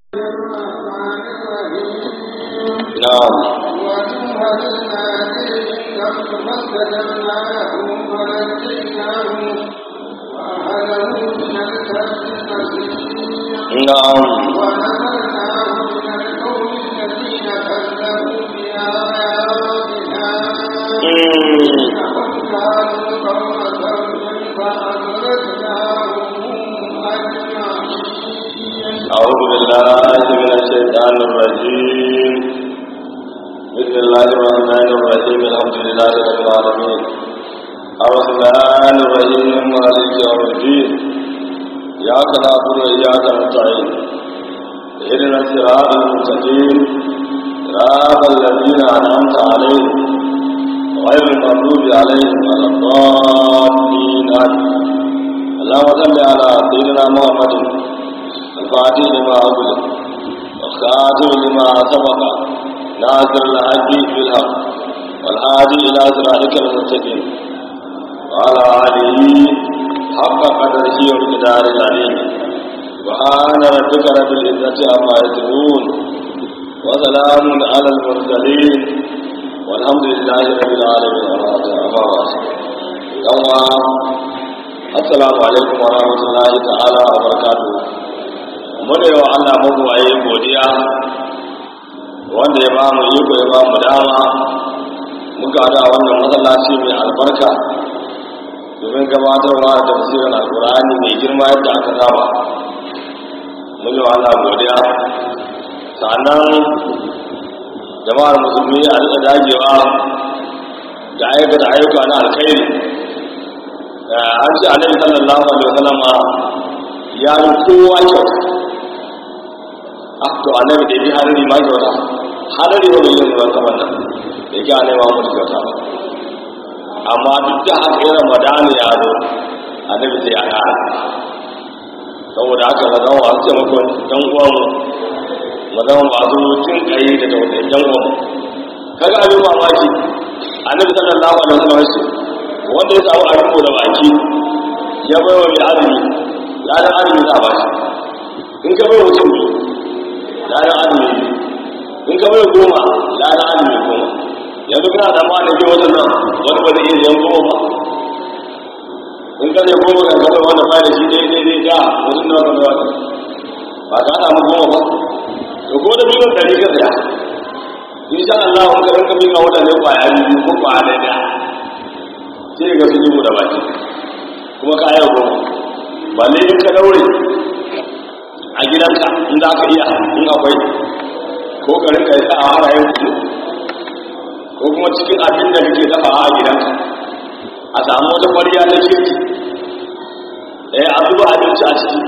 نعم نعم أعوذ بالله من الشيطان الرجيم بسم الله الرحمن الرحيم الحمد لله رب العالمين الرحمن الرحيم مالك يوم الدين إياك نعبد وإياك نستعين اهدنا الصراط المستقيم صراط الذين أنعمت عليهم غير المغضوب عليهم ولا الضالين اللهم صل على سيدنا محمد الفاتح لما أغلق والخاتم لما سبق ناصر الحق بالحق والهادي إلى صراطك المستقيم وعلى آله حق قدره ومقدار العظيم سبحان ربك رب العزة عما يصفون وسلام على المرسلين والحمد لله رب العالمين. السلام عليكم ورحمة الله تعالى وبركاته. Muna yi wa Allah mabuwaye godiya wanda ya ba mu iko ya ba mu dama muka da wannan masallaci mai albarka domin gabatarwa da tafsirin alkur'ani mai girma yadda aka saba. Mun yi wa Allah godiya, sannan jama'ar musulmi a rika dagewa da aikata ayyuka na alkhairi. An ce annabi sallallahu alaihi wasallam ya yi kowa kyauta. To annabi da bi hadari ma kyauta, hadari ba bai yin ruwan saman nan da yake annabi ma mutu kyauta ba, amma duk da haka irin madani ya zo annabi sai ya kara. Saboda haka na zama wasu taimakon ɗan uwanmu, mu zama masu jin ƙayi da tausayin ɗan uwanmu. Kaga abin mamaki annabi sallallahu alaihi wasallam shi wanda ya samu abin da baki ya bai wa mai azumi ladan azumi za a ba shi. In ka bai mutum ladan azumi, in ka bai 10 ladan azumi 10. Yanzu kana da ma'ana ke wajen nan wani ba zai iya yan 10 ba. In ka zai 10 kan kasar wanda bai da shi daidai da wajen da wanda wata ba ka samu 10 ba. To ko da miliyan 100 ka saya, insha Allah in ka rinka miƙa waɗanne kwaya biyu ko kwaya ɗaya sai ga su dubu da baki kuma ka yi 10. Ba ne in ka daure a gidanka in za ka iya in akwai ko ka rinka yi sa'a ana yin kudu ko kuma cikin abin da kake dafa a gidanka a samu wata kwariya na kirki a zuba abinci a ciki,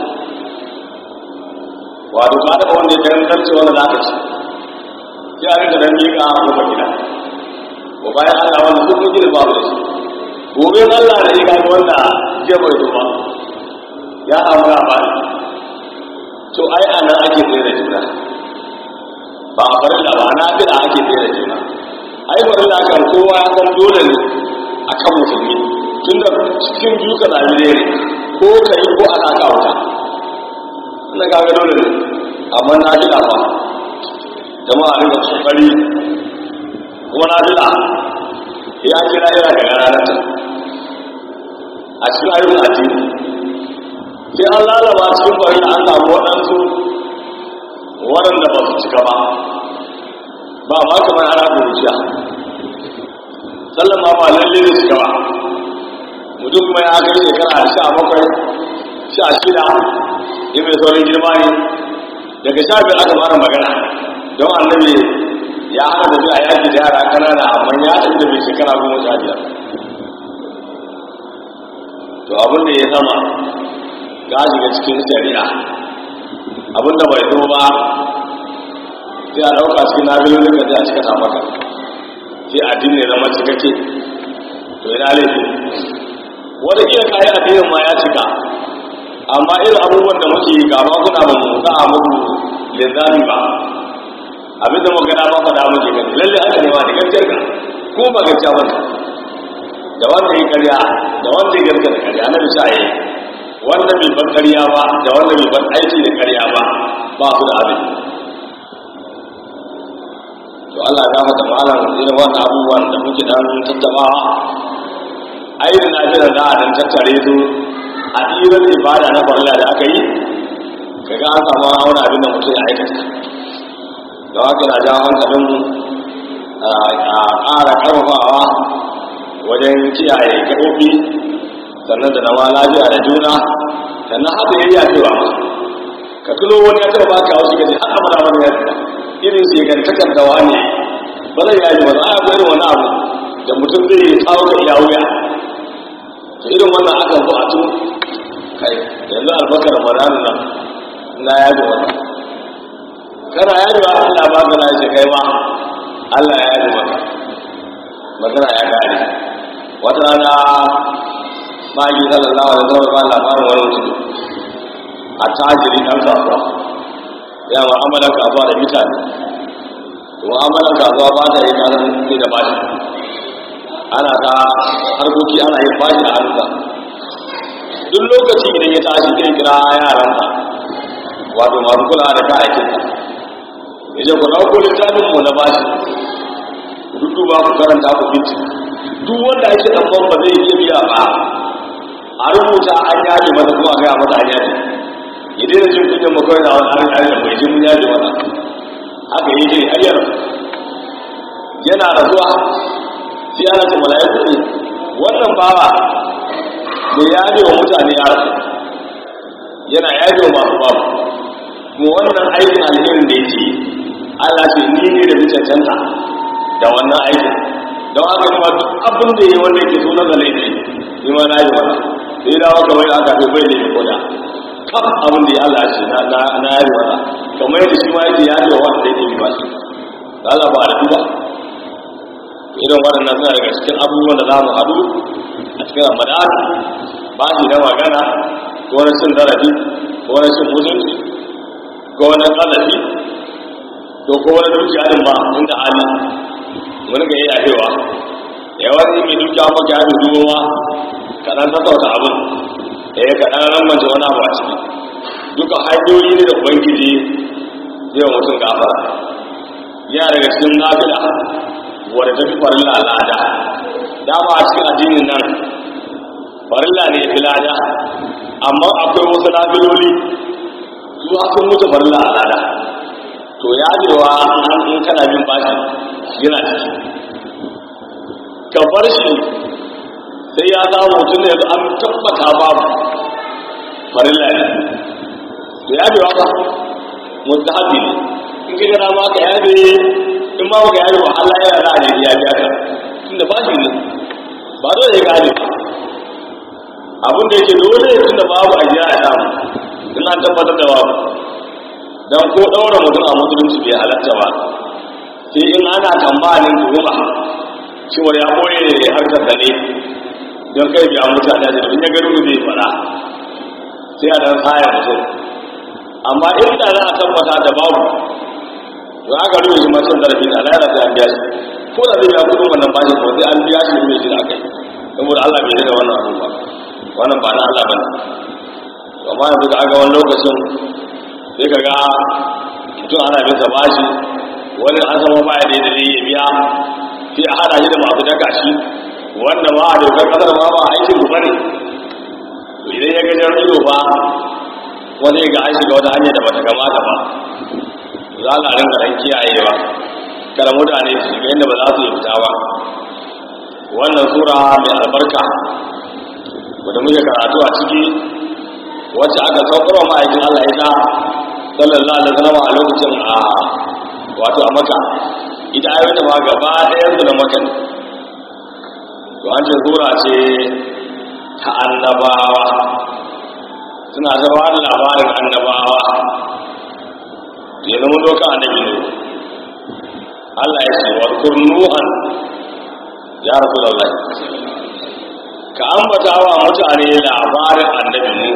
wato ka dafa wanda ya karin zarce wanda za ka ci sai a rinka dan miƙa a kuma gida ko bayan Allah wanda duk mun gida babu da shi gobe Allah da ya gani wanda jiya bai zo ba ya samu labari. To ai anan ake tsere juna, ba a farilla ba na fi da ake tsere juna. Ai farilla kan kowa ya san dole ne a kan musulmi tun da cikin biyu ka zaɓi ne ko ka yi ko ana ka wuta. Ina kaga dole ne, amma na fi da ba jama'a ne da kokari kuma na fi da ya kira yana daga ranar ta a cikin ayyukan addini. Sai an lalaba cikin farin an samu waɗansu waɗanda ba su cika ba ma kamar ana kuruciya sallan ba lalle da cika ba. Mutum kuma ya kai shekara 17 16 in mai saurin girma ne daga 15 aka fara magana don annabi ya hana da zuwa yaki da yara kanana amma ya tafi da mai shekara 15. To abin da ya sama ya shiga cikin shari'a, abinda bai zo ba sai a ɗauka cikin nabilolin ka sai a cika maka sai addini ne zama cikakke. To ina laifi wanda iya kayi addinin ma ya cika, amma irin abubuwan da muke yi gaba kuna ba mu sa a muku linzami ba, abinda muka gada ma faɗa muke gani lalle aka nema da gaskiyar ka ko ba gaskiya ba da wanda ya karya da wanda ya gaskata karya na bisa yi wanda bai bar ƙarya ba da wanda bai bar aiki da ƙarya ba su da abin. To Allah ya mata malam irin wannan abubuwan da muke dan tattabawa ayyukan lafiya za a dan tattare su a tsirar ibada na farilla da aka yi kaga an samu auna abin da mutum ya aikata. Da haka na jawo hankalin a ƙara ƙarfafawa wajen kiyaye gaɓoɓi sannan da nama lafiya da juna sannan haka ya yi a cewa ka tuno wani ya taɓa baka wasu gaji har amara wani ya taɓa irin su yakan takardawa ne ba zai yaji ba za a ga irin wani abu da mutum zai yi tsawo da iya wuya to irin wannan aka zo a tun kai yanzu albakar ramadan nan na yaji wannan kana yaji ba Allah ba ka na shi kai ma Allah ya yaji maka magana ya kare wata rana magi sallallahu alaihi wasallam ba labarin wani mutum a tajiri dan kasuwa ya mu'amalar kasuwa da mutane mu'amalar kasuwa ba ta yi kasan sai da bashi ana ta harkoki ana yin bashi a hannunsa duk lokaci idan ya tashi zai kira yaransa wato masu kula da kayayyakinsa ya ce ku ɗauko littafin mu na bashi ku ba ku karanta ku binci duk wanda ake ɗan ba zai iya biya ba a rubuta an yaje mata kuma a gaya mata an yaje idan da jin kunyan makawai na wani an yaje bai jin yaje mata haka yi jini hanyar yana rasuwa sai ana ce mala'iku ne wannan bawa mai yaje wa mutane ya rasu yana yaje wa masu babu kuma wannan aikin alherin da yake Allah ce ni ne da cancanta da wannan aikin don haka ne ma duk abin da ya yi wanda yake so na da laifi ni ma na yi wannan sai da waka wai aka fi bai laifi koda kaf abin da ya Allah ce na yi wannan kamar yadda shi ma yake yaji wa wanda yake bi ba shi Allah ba da duba irin waɗannan suna daga cikin abubuwan da za mu haɗu a cikin ramadan ba shi na magana ko na cin zarafi ko na cin mutunci ko na ƙazafi to ko wani dukiya din ba inda hali wani ga iya cewa yawan yi mai dukiya maka ya dubo ma kaɗan sassauta abin da ya kaɗan rambance wani abu a ciki duka hanyoyi ne da ubangiji zai wa mutum gafara yana daga cikin nafila wadda ta fi farilla lada dama a cikin addinin nan farilla ne fi lada amma akwai wasu nafiloli zuwa sun mutu farilla a lada to ya jewa an in kana bin bashi yana ciki ka bar shi sai ya samu mutum da an tabbata babu farilla ne to ya jewa ba mustahabi ne in ka gana ma ka yabe in ma ka yabe wa Allah yana da ajiyar ya biya ka tunda bashi ne ba dole ya gane abin da yake dole tunda babu ajiya ya samu in an tabbatar da babu don ko ɗaura mutum a musulunci bai halatta ba sai in ana tambanin tuhuma cewar ya ɓoye harkar da ne don kai biya mutane da in ya gani zai fara sai a dan tsaya mutum amma in da za a tabbata da babu to aka rufe shi masu zarafi da alayyar sai an biya shi ko da zai biya kudin wannan bashi ko sai an biya shi mai shi da aka yi saboda Allah bai da wannan abu ba wannan ba na Allah ba ne amma yanzu da aka wani lokacin sai ka ga mutum ana bisa bashi wani an sama baya da yadda ya biya sai a hada shi da masu daka shi wanda ma a dokar kasar ma ba aikin rufa ne idan ya gajar ido ba wani ga an shiga wata hanyar da bata kamata ba za a rinka ran kiyayewa kada mutane su shiga inda ba za su yi fita ba wannan sura mai albarka wadda muke karatu a ciki wacce aka saukarwa ma'aikin Allah ita sallallahu alaihi wasallam a lokacin a wato a Makka ita ayyuka ma gaba ɗayan su da Makka ne to an ce sura ce ta annabawa suna zama da labarin annabawa yanzu mun doka annabi ne Allah ya ce wa kurnuhan ya rasulullahi ka ambata wa mutane labarin annabi ne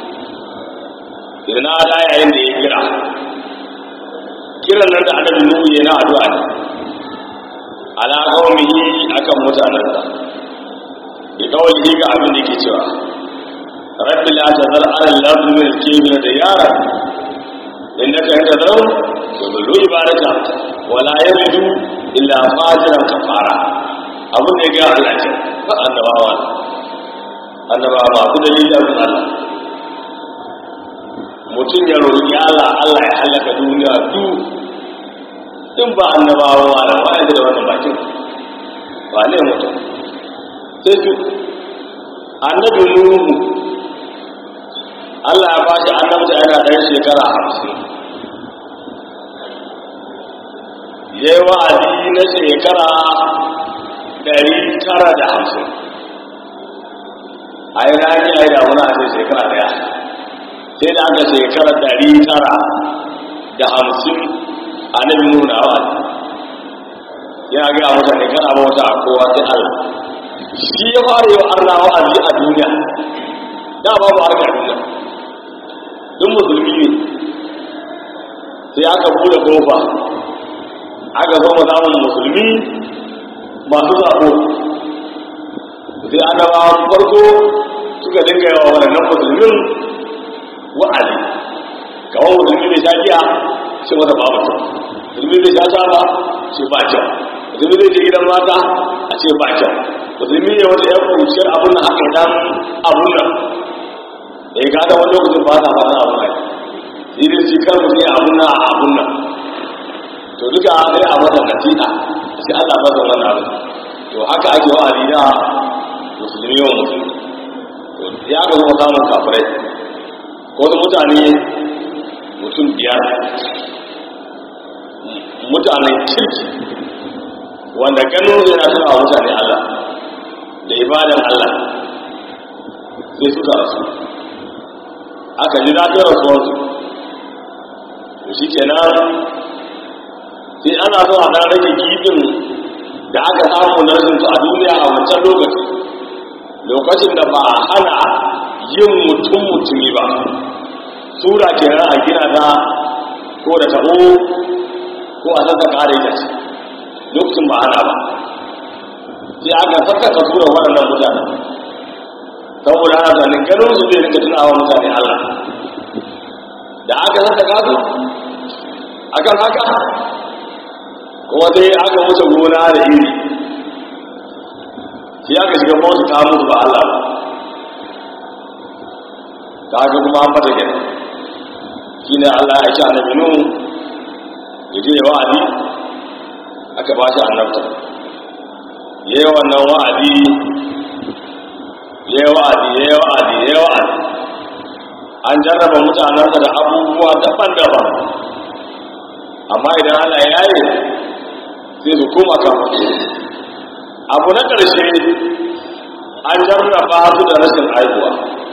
irna da yayin da ya kira kiran nan da annabi nuhu ya na addu'a ne ala qaumihi akan mutanansa ya kawai ga abin da yake cewa rabbi la tazar ala al-ardi min al-kafir diyara innaka in tad'u yudillu ibadaka wa la yalidu illa fajiran kafara abun da ya ga Allah ce fa annabawa ba ku dalilin Allah mutum ya roƙi Allah Allah ya halaka duniya in ba annabawa wala wa'anda da wannan bakin ba ne mutum sai su annabi Nuhu Allah ya ba shi annabta yana ɗan shekara 50 yayi wa'azi na shekara 950 a yi rani a yi damuna a shekara daya sai da aka shekara 950 annabi nuna wa'azi ya ga mutane kana bauta a kowa sai Allah shi ya fara yau Allah wa'azi a duniya da babu harkar duniya duk musulmi ne sai aka bude kofa aka zo mu samun musulmi masu zaɓo sai annabawan farko suka dinga yawa waɗannan musulmin wa'azi kawai musulmi mai sha giya sai mata ba mutum musulmi mai sha shaba ce ba kyau musulmi zai je gidan mata a ce ba kyau musulmi ne wata yan kuruciyar abun nan haka dan abun nan da ya gada wani lokacin ba ta fara abun nan shi dai shi kar mutum ya abun nan a abun nan to duka sai a mata nasiha sai Allah ba zan wannan abin to haka ake wa'azi da musulmi yawan musulmi to ya ga kuma samun kafirai ko da mutane mutum 5 mutanen kirki wanda ganin zai na suna mutane Allah da ibadan Allah sai suka rasu aka ji daɗin rasuwarsu to shi kenan sai ana so a ɗan rage gibin da aka samu na rashinsu a duniya a wancan lokacin da ba a hana yin mutum-mutumi ba sura kenan a gina ta ko da taɓo ko a sassa ƙara ita ce lokacin ba hana ba sai aka sassaka tura waɗannan mutane saboda ana zanen ganin su zai rinka tunawa mutane Allah da aka sassaka su akan haka kuma sai aka wuce gona da iri sai aka shiga mawata ta mutu ba Allah ba ta haka kuma an fata gina shi ne Allah ya sha annabi Nuhu ya je ya wa'adi aka ba shi annabta ya yi wannan wa'adi ya yi wa'adi an jarraba mutanensa da abubuwa daban-daban amma idan Allah ya yi sai su koma kafin abu na ƙarshe an jarraba su da rashin haihuwa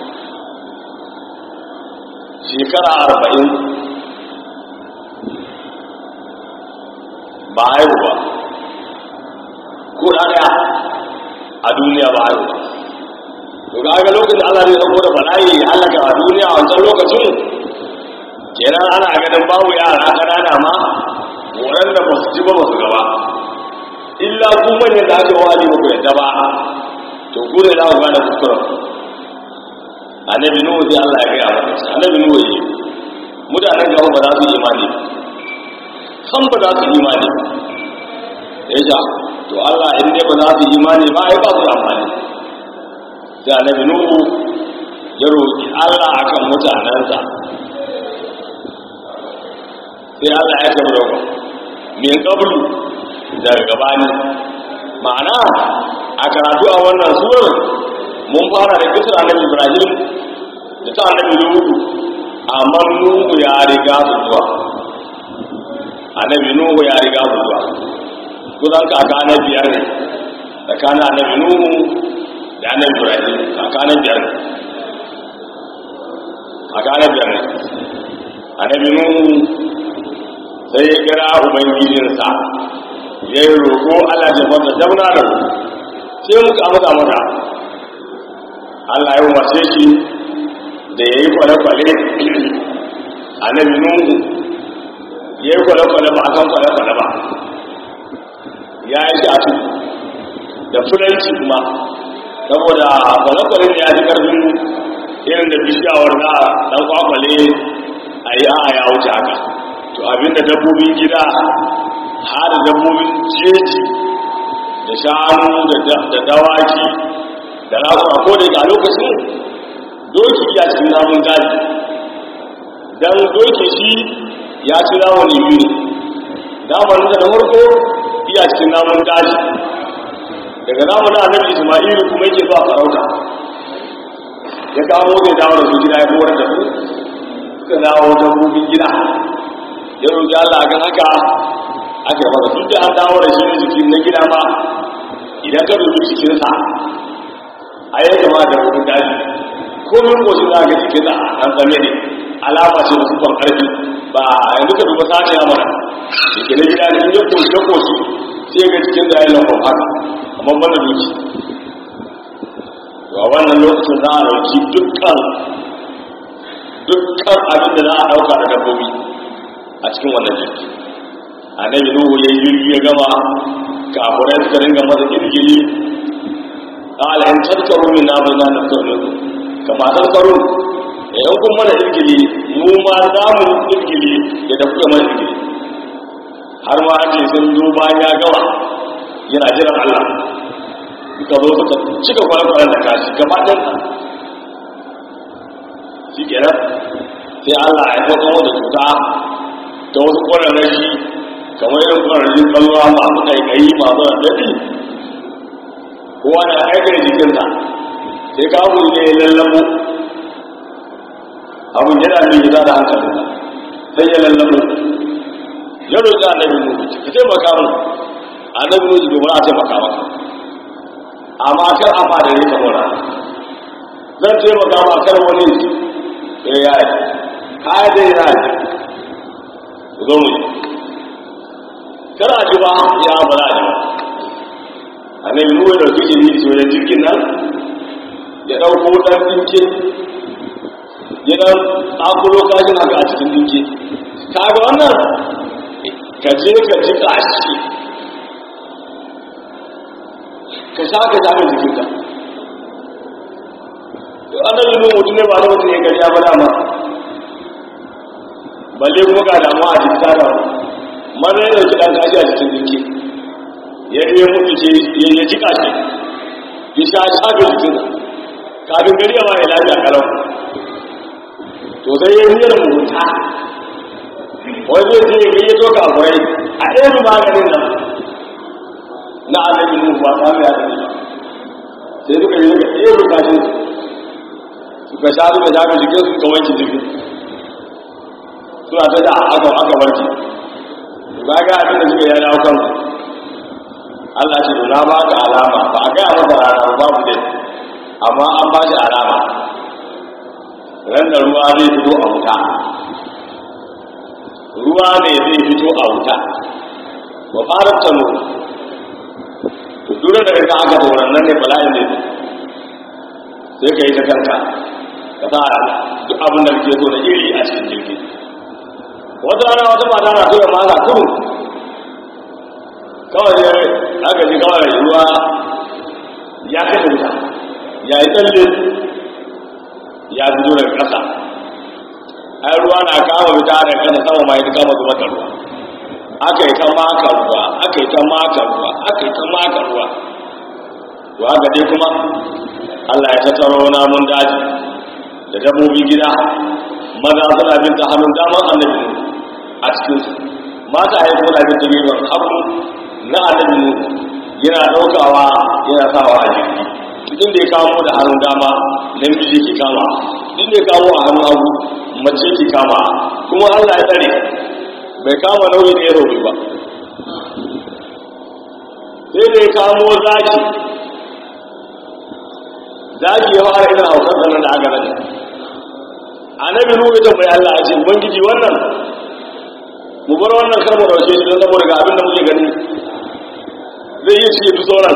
shekara 40 ba haihu ba ko ɗaya a duniya ba haihu ba to ga lokacin Allah zai sauko da bala'i ya halaka a duniya a wancan lokacin kenan ana ganin babu yara ƙanana ma waɗanda ba su ji ba su gaba illa ku manyan da aka wani ba ku yadda ba to ku ne za ku gane kuskuren annabi nuhu sai Allah ya gaya masa annabi nuhu yi mutanen gaba ba za su yi imani san ba za su yi imani ya ja to Allah in dai ba za su yi imani ba ai ba su da amfani sai annabi nuhu ya roƙi Allah akan mutanensa sai Allah ya tabbata roƙo min qablu daga gabani ma'ana a karatu a wannan surar mun fara da kisar annabi Ibrahim da ta annabi Nuhu amma Nuhu ya riga su zuwa annabi Nuhu ya riga su zuwa kusan kaka na biyar ne tsakanin annabi Nuhu da annabi Ibrahim kaka na biyar ne annabi Nuhu sai ya kira ubangijinsa ya yi roƙo Allah ya fata jamna da sai muka amsa mata Allah ya umarce shi da ya yi kwale-kwale annabi Nuhu ya yi kwale-kwale ba a kan kwale-kwale ba ya yi shi da fulanci kuma saboda kwale-kwale ne ya ji ƙarfin irin da bishiyawar na dan kwakwale a yi a ya wuce haka to abinda dabbobin gida har dabbobin jeji da shanu da dawaki da raƙuma ko da ga lokacin doki ya ci namun daji dan doki shi ya ci namun biyu damar da farko iya cikin namun daji daga namun da annabi Isma'ilu kuma yake zuwa farauta ya kawo da dawo da su gida ya kowar da su suka dawo dabbobin gida ya roƙi Allah kan haka aka yi masa duk da an dawo da shi ne jikin na gida ma idan ka dubi cikinsa a yi kama da rubun daji komin koshi za ga jikinsa an tsame ne alama ce da sufan ƙarfi ba yanzu ka duba sani ya mana jiki na gida ne ya koshi sai ga cikin da ya yi lambon haka amma banda duki wa wannan lokacin za a ɗauki dukkan abin da za a ɗauka da dabbobi a cikin wannan jirgi annabi nuhu ya yi jirgi ya gama kafurai suka ringa masa girgiri qala in tadkaru min amrina nafsu kama tadkaru idan kun mana girgiri mu ma za mu girgiri ya da kuka mana girgiri har ma ake sun zo bayan ya gama yana jiran Allah suka zo suka cika kwalkwalan da kashi gaba ɗansa shi kenan sai Allah ya kwakwa wata cuta ta wasu ƙwararrashi kamar yin ƙwararrashin ƙalwa masu ƙaiƙayi masu raɗaɗi kowa na aikar jikinsa sai kawo ne ya lallabo abin yana mai yi da hankalinsa sai ya lallabo ya roƙi annabi nuhu ka taimaka mun annabi nuhu domin a taimaka maka amma kar a fada ne kamar zan taimaka ma kar wani ya yi kaya da yana yi zo mu kar a ji ba ya ba za a ji ba annabi nuhu da suke yi su wajen jirgin nan ya ɗauko ɗan ɗinke ya ɗan akulo kashin haka a cikin ɗinke ta ga wannan ka je ka ji ƙashi ka sha ka sha mai jikinka yau annabi nuhu mutum ne ba da mutum ya gari ya ba dama balle kuma ga damuwa a jikin tara mana ya ɗauki ɗan kashi a cikin ɗinke ya yi mutu ce ya ji ƙashi ya sha shafe jikinsa kafin gari ya bayan lafiya kalau to sai ya miyar mugunta wani zai ce ya yi toka akwai a ɗaya maganin nan na annabi nuhu ba samu ya tafi sai suka yi daga ɗaya bukatun suka shafe jikin su kawanci jirgin suna ta da aka warke ba ga abin da suka yi dawo kansu Allah ce na ba ka alama ba a gaya masa rana babu dai amma an ba shi alama ran da ruwa zai fito a wuta ruwa ne zai fito a wuta ba fara tano to dole da kaga aka tauran nan ne bala'in ne sai ka yi ta kanka ka sa duk abin da kake so na iri a cikin jirgi wata rana wata mata na so ya masa kudu kawai ne aka ji kawai ruwa ya kashe wuta ya yi tsalle ya fito daga ƙasa ai ruwa na kama wuta daga ƙasa sama ma ya kama zuwa da ruwa aka yi ta maka ruwa aka yi ta maka ruwa aka yi ta maka ruwa ruwa ga dai kuma Allah ya tattaro namun daji da dabbobin gida maza suna bin ta hannun damar annabi a cikinsu mata ya suna bin ta gefen hagu na annabi yana ɗaukawa yana sawa a jirgi duk da ya kawo da hannun dama namiji ke kama duk da ya kawo a hannun hagu mace ke kama kuma Allah ya tsare bai kama nauyi da ya robe ba sai da ya kamo zaki ya fara ina haukar sannan da aka nade annabi nuhu ya tambayi Allah ya ce ubangiji wannan mu bar wannan karmu dauke shi don saboda ga abin da muke gani zai yi shi duk sauran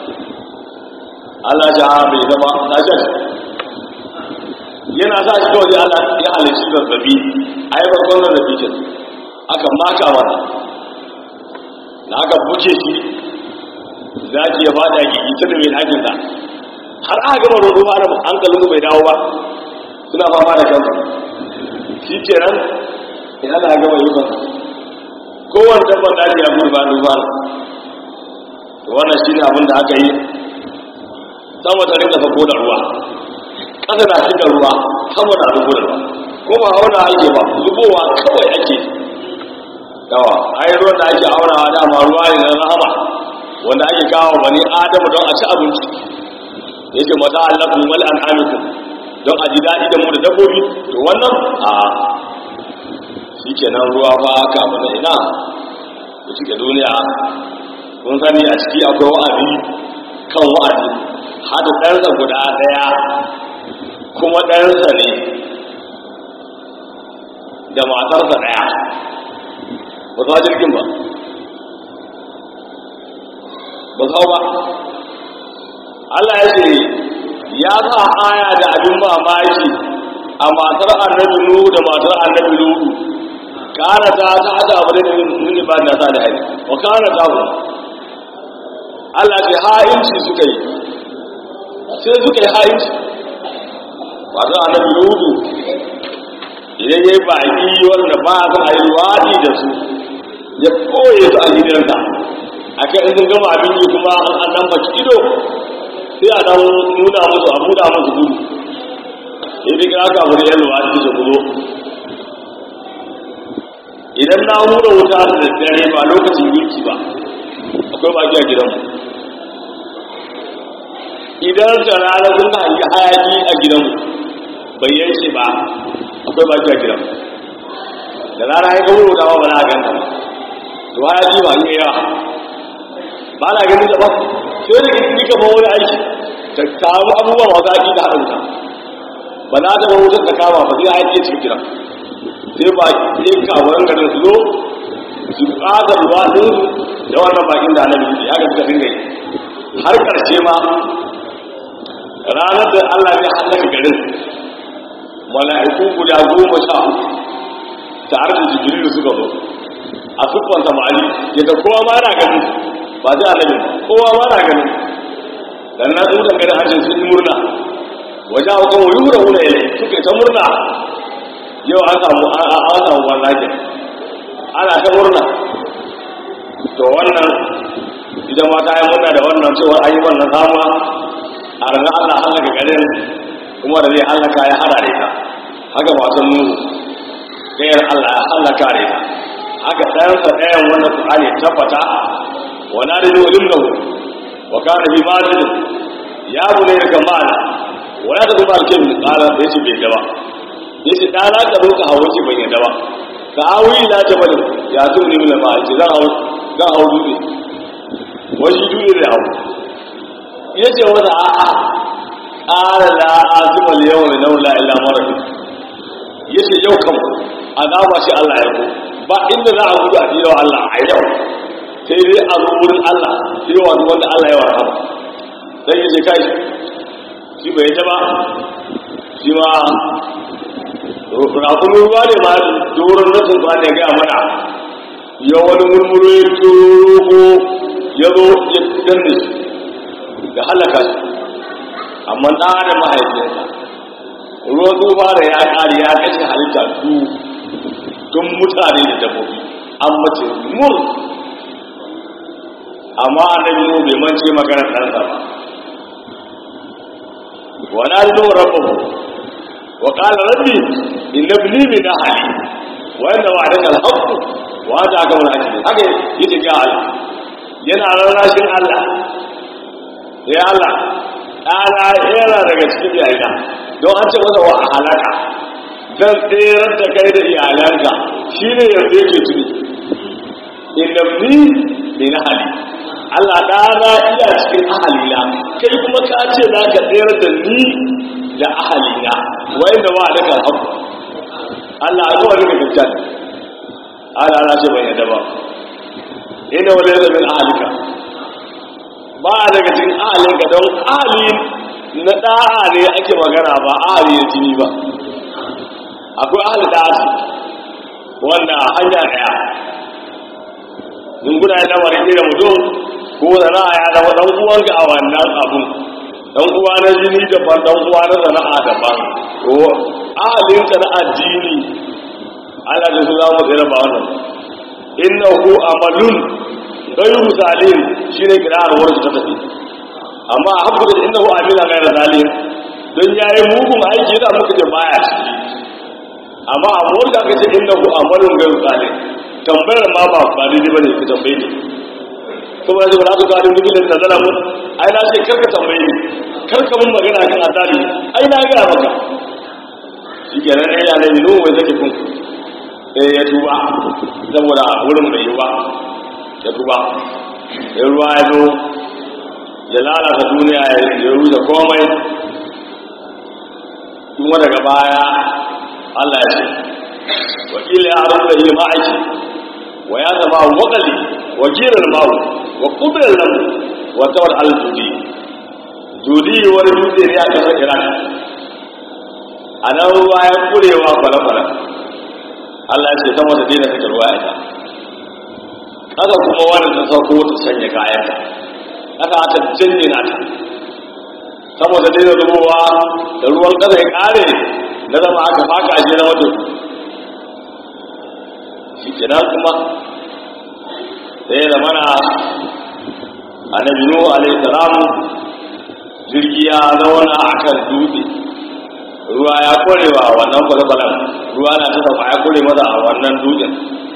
Allah ya ha bai zama na shi yana sa shi kawai Allah ya halishi zazzabi a yi farkon zazzabi ke aka maka wata na aka buce shi za ki ya fada gigi ta da mai hakinsa har aka gama rodo ba da hankalin bai dawo ba suna fama da kansu shi kenan in ana gama yi kansu kowane dabban daji ya gudu ba duba wannan shi ne abin da aka yi sama ta rinka sako da ruwa ƙasa na shiga ruwa sama na zubo da ruwa ko ba hauna ake ba zubowa kawai ake yawa ai ruwan da ake aunawa dama ruwa ne na rahama wanda ake kawo bani adamu don a ci abinci yake mata allakum wal an'amikum don a ji daɗi da mu da dabbobi to wannan a shikenan ruwa ba ka mana ina ku cike duniya kun sani a ciki akwai wa'azi kan wa'azi hada ɗansa guda ɗaya kuma ɗansa ne da matarsa ɗaya ba za jirgin ba ba za ba Allah ya ce ya sa aya da abin mamaki a matar annabi Nuhu da matar annabi Lutu kana ta hada abu da min ibada ta da hali wa kana ta hu Allah ya ha'inci suka yi sai suka yi ha'inci matar annabi Lutu idan yayi baki wanda ba za a yi wadi da su ya koye su a gidansa akai in sun gama abin yi kuma an dan baki ido sai a dan nuna musu a buɗa musu gudu idan ka aka wuri yan luwa da su gudu idan na hura wuta da dare ba lokacin girki ba akwai baki a gidanmu idan da rana sun hangi hayaki a gidanmu bai yanke ba akwai baki a gidanmu da rana ya kawo wuta ba na ganta ba to hayaki ba yi yawa ba na ganin da ba sai da kika kama wani aiki ta samu abubuwa masu aiki da haɗa wuta ba na taɓa wutar da kama ba sai aiki ya cikin gidan sai ba ke kawaran garin su zo su ƙasa ruwa ɗin da wannan bakin da annabi ya ga suka dinga yi har ƙarshe ma ranar da Allah ya halaka garin mala'iku guda 10 tare da jibrilu suka zo a siffan samari yadda kowa ma na gani ba sai annabi kowa ma na gani dan na tsutan garin harshen sun yi murna wajen hukun wuri hura hura yale suke ta murna yau an samu wannan ke ana ta murna to wannan idan ma ta yi murna da wannan cewa an yi wannan samuwa a ranar Allah halaka garin kuma da zai halaka ya hada da ita haka masu nuhu ɗayar Allah ya halaka da ita haka ɗayansa ɗayan wannan Qur'ani tabbata wa na da yulin lahu wa kana bi majid ya bune ka mana wa ya tabu alkin qala yace bai dawa yace dana ka zo ka hawo ki bai dawa ka awi la jabal ya tuni min ma ce zan hawo dube wani dube da hawo yace wata a'a qala la azima al yawma laula illa marad yace yau kam azaba shi Allah ya ko ba inda za a gudu a jira Allah a yau sai dai a zo wurin Allah sai wanda Allah ya warhama sai yace kai shi bai ta ba shi ma rakunin ruwa ne ma doron nasin ba ne gaya mana ya wani murmuru ya turo ya zo ya danne shi da halaka shi amma ɗan da mahaifinsa ruwan tsufa da ya ƙari ya kashe halitta tun mutane da dabbobi an mace mur amma annabi mu bai mance maganar ɗansa ba ونادوا ربه وقال ربي إن ابني من أهلي وإن وعدك الحق وأنت أكمل الأجل هكذا يتجاه الله ينعى راشد الله يا الله أنا إيرا daga cikin iyalina don an ce masa wa halaka zan tsere da kai da iyalanka shine yanzu yake tuni inna ibni min ahli Allah ɗana iya cikin ahalina kai kuma ka ce za ka tsayar da ni da ahalina wanda ba da kan haku Allah a zuwa daga gajen Allah ce bai yadda ba ina wale da min ahalika ba daga cikin ahalinka don ahali na ɗa'a ne ake magana ba ahali ya jini ba akwai ahali ɗa'a wanda hanya ɗaya dunguna ya lamarin da mutum ko sana'a ya zama dan uwanka a wannan abun dan uwa na jini daban dan uwa na sana'a daban to ahalinka na addini ana da su za mu tsere ba wannan innahu amalun ghayru zalim shine kira'ar warsu ta tafi amma a haɓu da innahu amila ghayru zalim don yayi mugun aiki da muka ce baya ciki amma a murga kace innahu amalun ghayru zalim tambayar ma ba daidai bane ka tambaye ni kuma da ba za ka ga duk da nazara mu ai na ce karka tambaye ni karka mun magana kan azali ai na ga maka shikenan ne ya ne nu wai zake kun ya tuba saboda wurin bai yi ba ya tuba ya ruwa ya zo ya lalata duniya ya rusa komai kuma daga baya Allah ya ce wakil ya arda yi ma'aiki wa ya zama wakali wakilar mawu wa kudurar lamu wa tawar al-judi wani dutse ne a kasar Iraq a nan ruwa ya kurewa kwale-kwale Allah ya ce ta wata dina take ruwa ita haka kuma wani ta sauko ta sanya kayanta haka aka janye na ta saboda dina zubowa da ruwan kasa ya kare na zama aka faka aje na wajen shi kenan kuma sai da mana annabi nuhu alaihi salam jirgi ya zauna akan dutse ruwa ya korewa wannan kwale-kwalen ruwa na ta sauka ya kore masa a wannan dutsen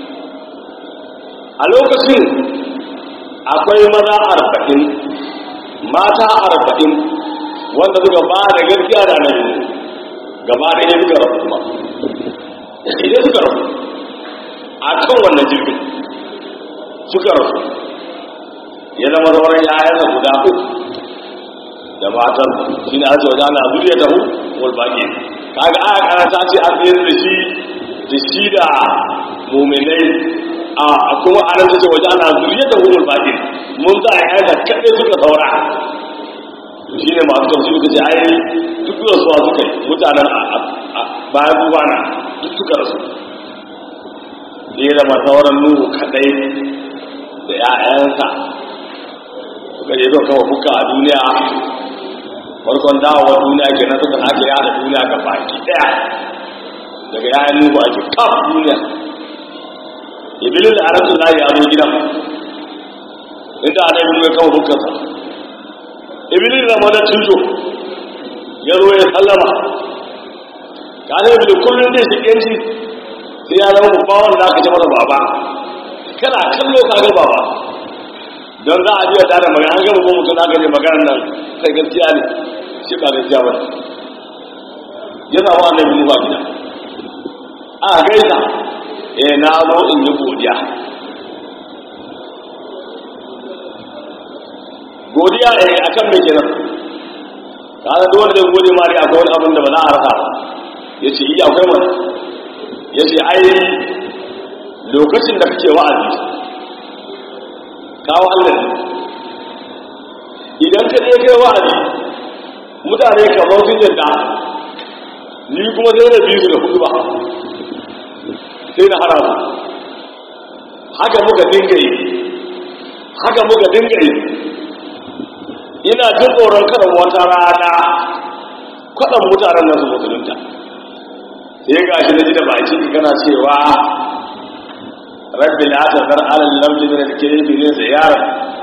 a lokacin akwai maza 40 mata 40 wanda suka ba da gaskiya da annabi gaba da ya suka rafu kuma idan suka rafu a kan wannan jirgin suka rafu ya zama sauran yayansa guda 3 da matan shi ne ake wajen ana zuriya ta mulbaki kaga aya karanta ce an tsere da shi da muminai a kuma anan ta ce wajen ana zuriya ta mulbaki mun za a yayansa kaɗai suka saura shi ne masu tausi suka ce ai duk rasuwa suka yi mutanen bayan zuwa na duk suka rasu ne da masauran nuhu kaɗai da ‘ya'yansa suka je zuwa kawo kuka a duniya farkon dawowar duniya ke nan suka ake yada duniya ga baki daya daga ‘ya'yan nuhu ake kaf duniya ibilin da arabtu na ya zo gidan inda ana yi ya kawo kukansa ibilin da mana cinjo ya zo ya sallama ka ne ibilin kullum zai shi ƙenci sai ya zama babban da aka ce masa baba kana kallo ka ga baba don za a biya tare magana an gaba ko mutum aka ne maganar nan kai gaskiya ne shi ba gaskiya ba ya samu annabi nufa gida a gaisa na zo in yi godiya a kan mai kenan ka ga dole zai gode ma dai akwai wani abin da ba za a rasa ba ya ce iya akwai wani ya ce ai lokacin da kake wa'azi kawo Allah ne idan ka je kai wa'azi mutane kamar sun yadda ni kuma zai da biyu da hudu ba sai na haramu haka muka dinga yi ina jin tsoron kada wata rana kwaɗan mutanen nasu musulunta sai ga shi na ji da baki kana cewa rabbi la tazar ala al-lamdi min al-kayfi ziyara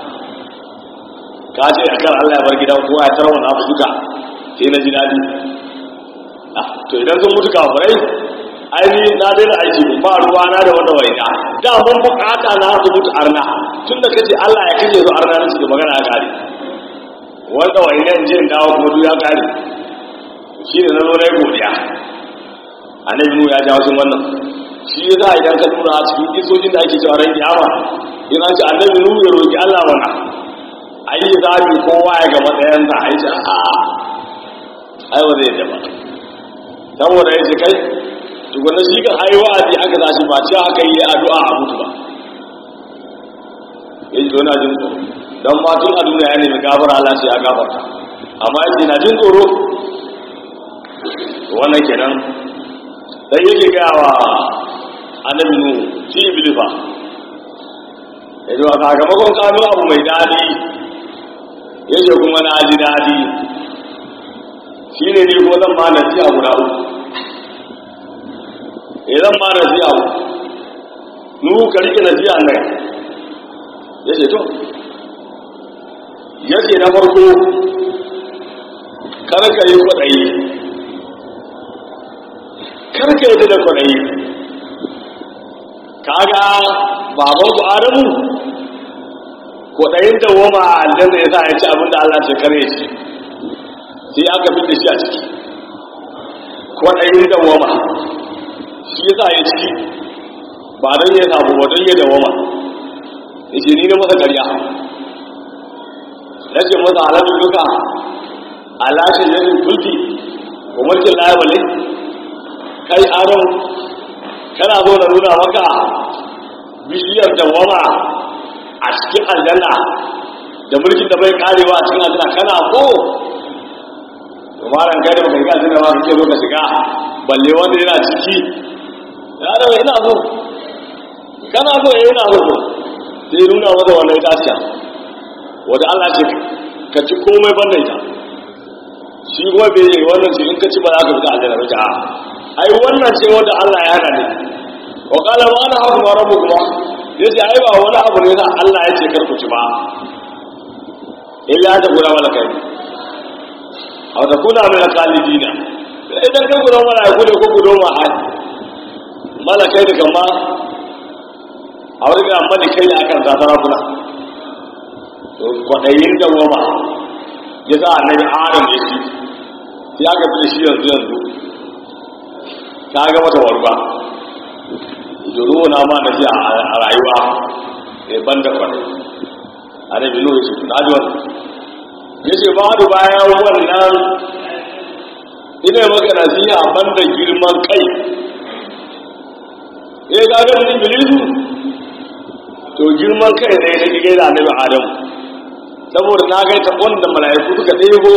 ka ce akan Allah ya bar gidan kowa ya tarwa na duka sai na ji dadi to idan sun mutu kafirai ai na daina aiki ba ruwa na da wanda waina da mun bukata na su mutu arna tunda kace Allah ya kace su arna ne suke magana ya kare wanda waina in je in dawo kuma duk ya kare shine na zo na godiya annabi ya jawo sun wannan shi ya za a idan ka nuna a cikin isojin da ake cewa ran kiyama in an ce annabi nuhu ya roki Allah mana a yi zaɓi kowa ya ga matsayinsa a yi ce a ai ba zai jaba saboda ya ce kai tukuna shi kan ai wa'azi aka zashi ba ce aka yi addu'a a mutu ba ya ji na jin tsoro don ma tun a duniya ya nemi gafara Allah sai ya gafarta amma ya ce na jin tsoro wannan kenan sai yake gaya wa annabi nuhu shi iblis ba ya ji wa sakamakon kano abu mai daɗi ya ce kuma na ji daɗi shi ne ko zan ma nasiha guda uku zan ma nasiha nuhu ka rike nasiha nan ya ce to ya ce na farko karka yi kwaɗayi karka yi da kwaɗayi kaga baban ku adamu kwaɗayin da woma aljanna ya sa ya ci abinda Allah ce kare shi sai aka fi da shi a ciki kwaɗayin da woma shi ya sa ya ci ba don ya samu ba don ya da woma ya ce ni na masa ƙarya na ce masa halattun duka alashin yanin tulki ko mulkin layabale kai adam kana zo na nuna maka bishiyar dawama a cikin aljanna da mulkin da bai karewa a cikin aljanna kana ko maran kai da baka riga aljanna ba kake zo ka shiga balle wanda yana ciki ya da ina so kana so ina so sai nuna masa wannan itaciya wanda Allah ce ka ci komai banda ita shi kuma bai yi wannan ce in ka ci ba za ka fita aljanna ba ta ai wannan ce wanda Allah ya hana ne wa qala wa ana hafu wa rabbukum yace ai ba wani abu ne da Allah ya ce kar ku ci ba illa ta gura malakai aw ta kuna min qalidina idan ka gura malaiku ne ko gudo ma ai malakai da kama a wurin da malakai ne akan zafara kula to kwadayin da goma ya sa annabi Adam ya ci sai aka fi shi yanzu ta ga mata warba juro na ma da shi a rayuwa ban da kwarai annabi Nuhu ya ce na ji wannan ya ce ba da bayan wannan ina maka nasiha ban da girman kai ga ga mutum bilisu to girman kai ne da kike da annabi Adam saboda na ga ta wanda mala'iku suka ɗebo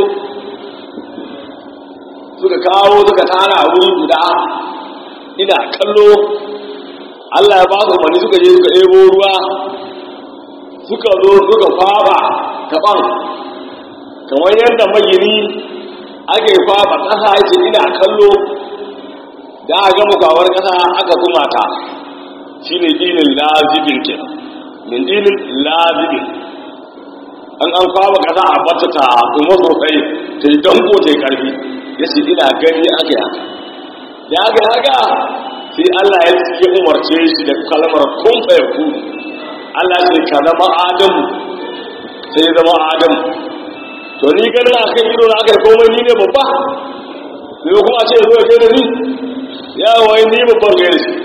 suka kawo suka tara a wuri guda ina kallo Allah ya ba su umarni suka je suka ɗebo ruwa suka zo suka faba taɓan kamar yadda magini ake faba ƙasa yake ina kallo da aka gama kwawar ƙasa aka kuma ta shi ne dinin lazibin ke min dinin lazibin an faba ƙasa a bata ta kuma sosai ta yi danko ta yi ƙarfi ya ce ina gani aka yaka da aka haka sai Allah ya umarce shi da kalmar kun fayakku Allah ce ka zama Adamu sai zama Adamu to ni ganin a kan ido na aka yi komai ni ne babba ne kuma ce zo ya da ni ya wai ni babban gaya shi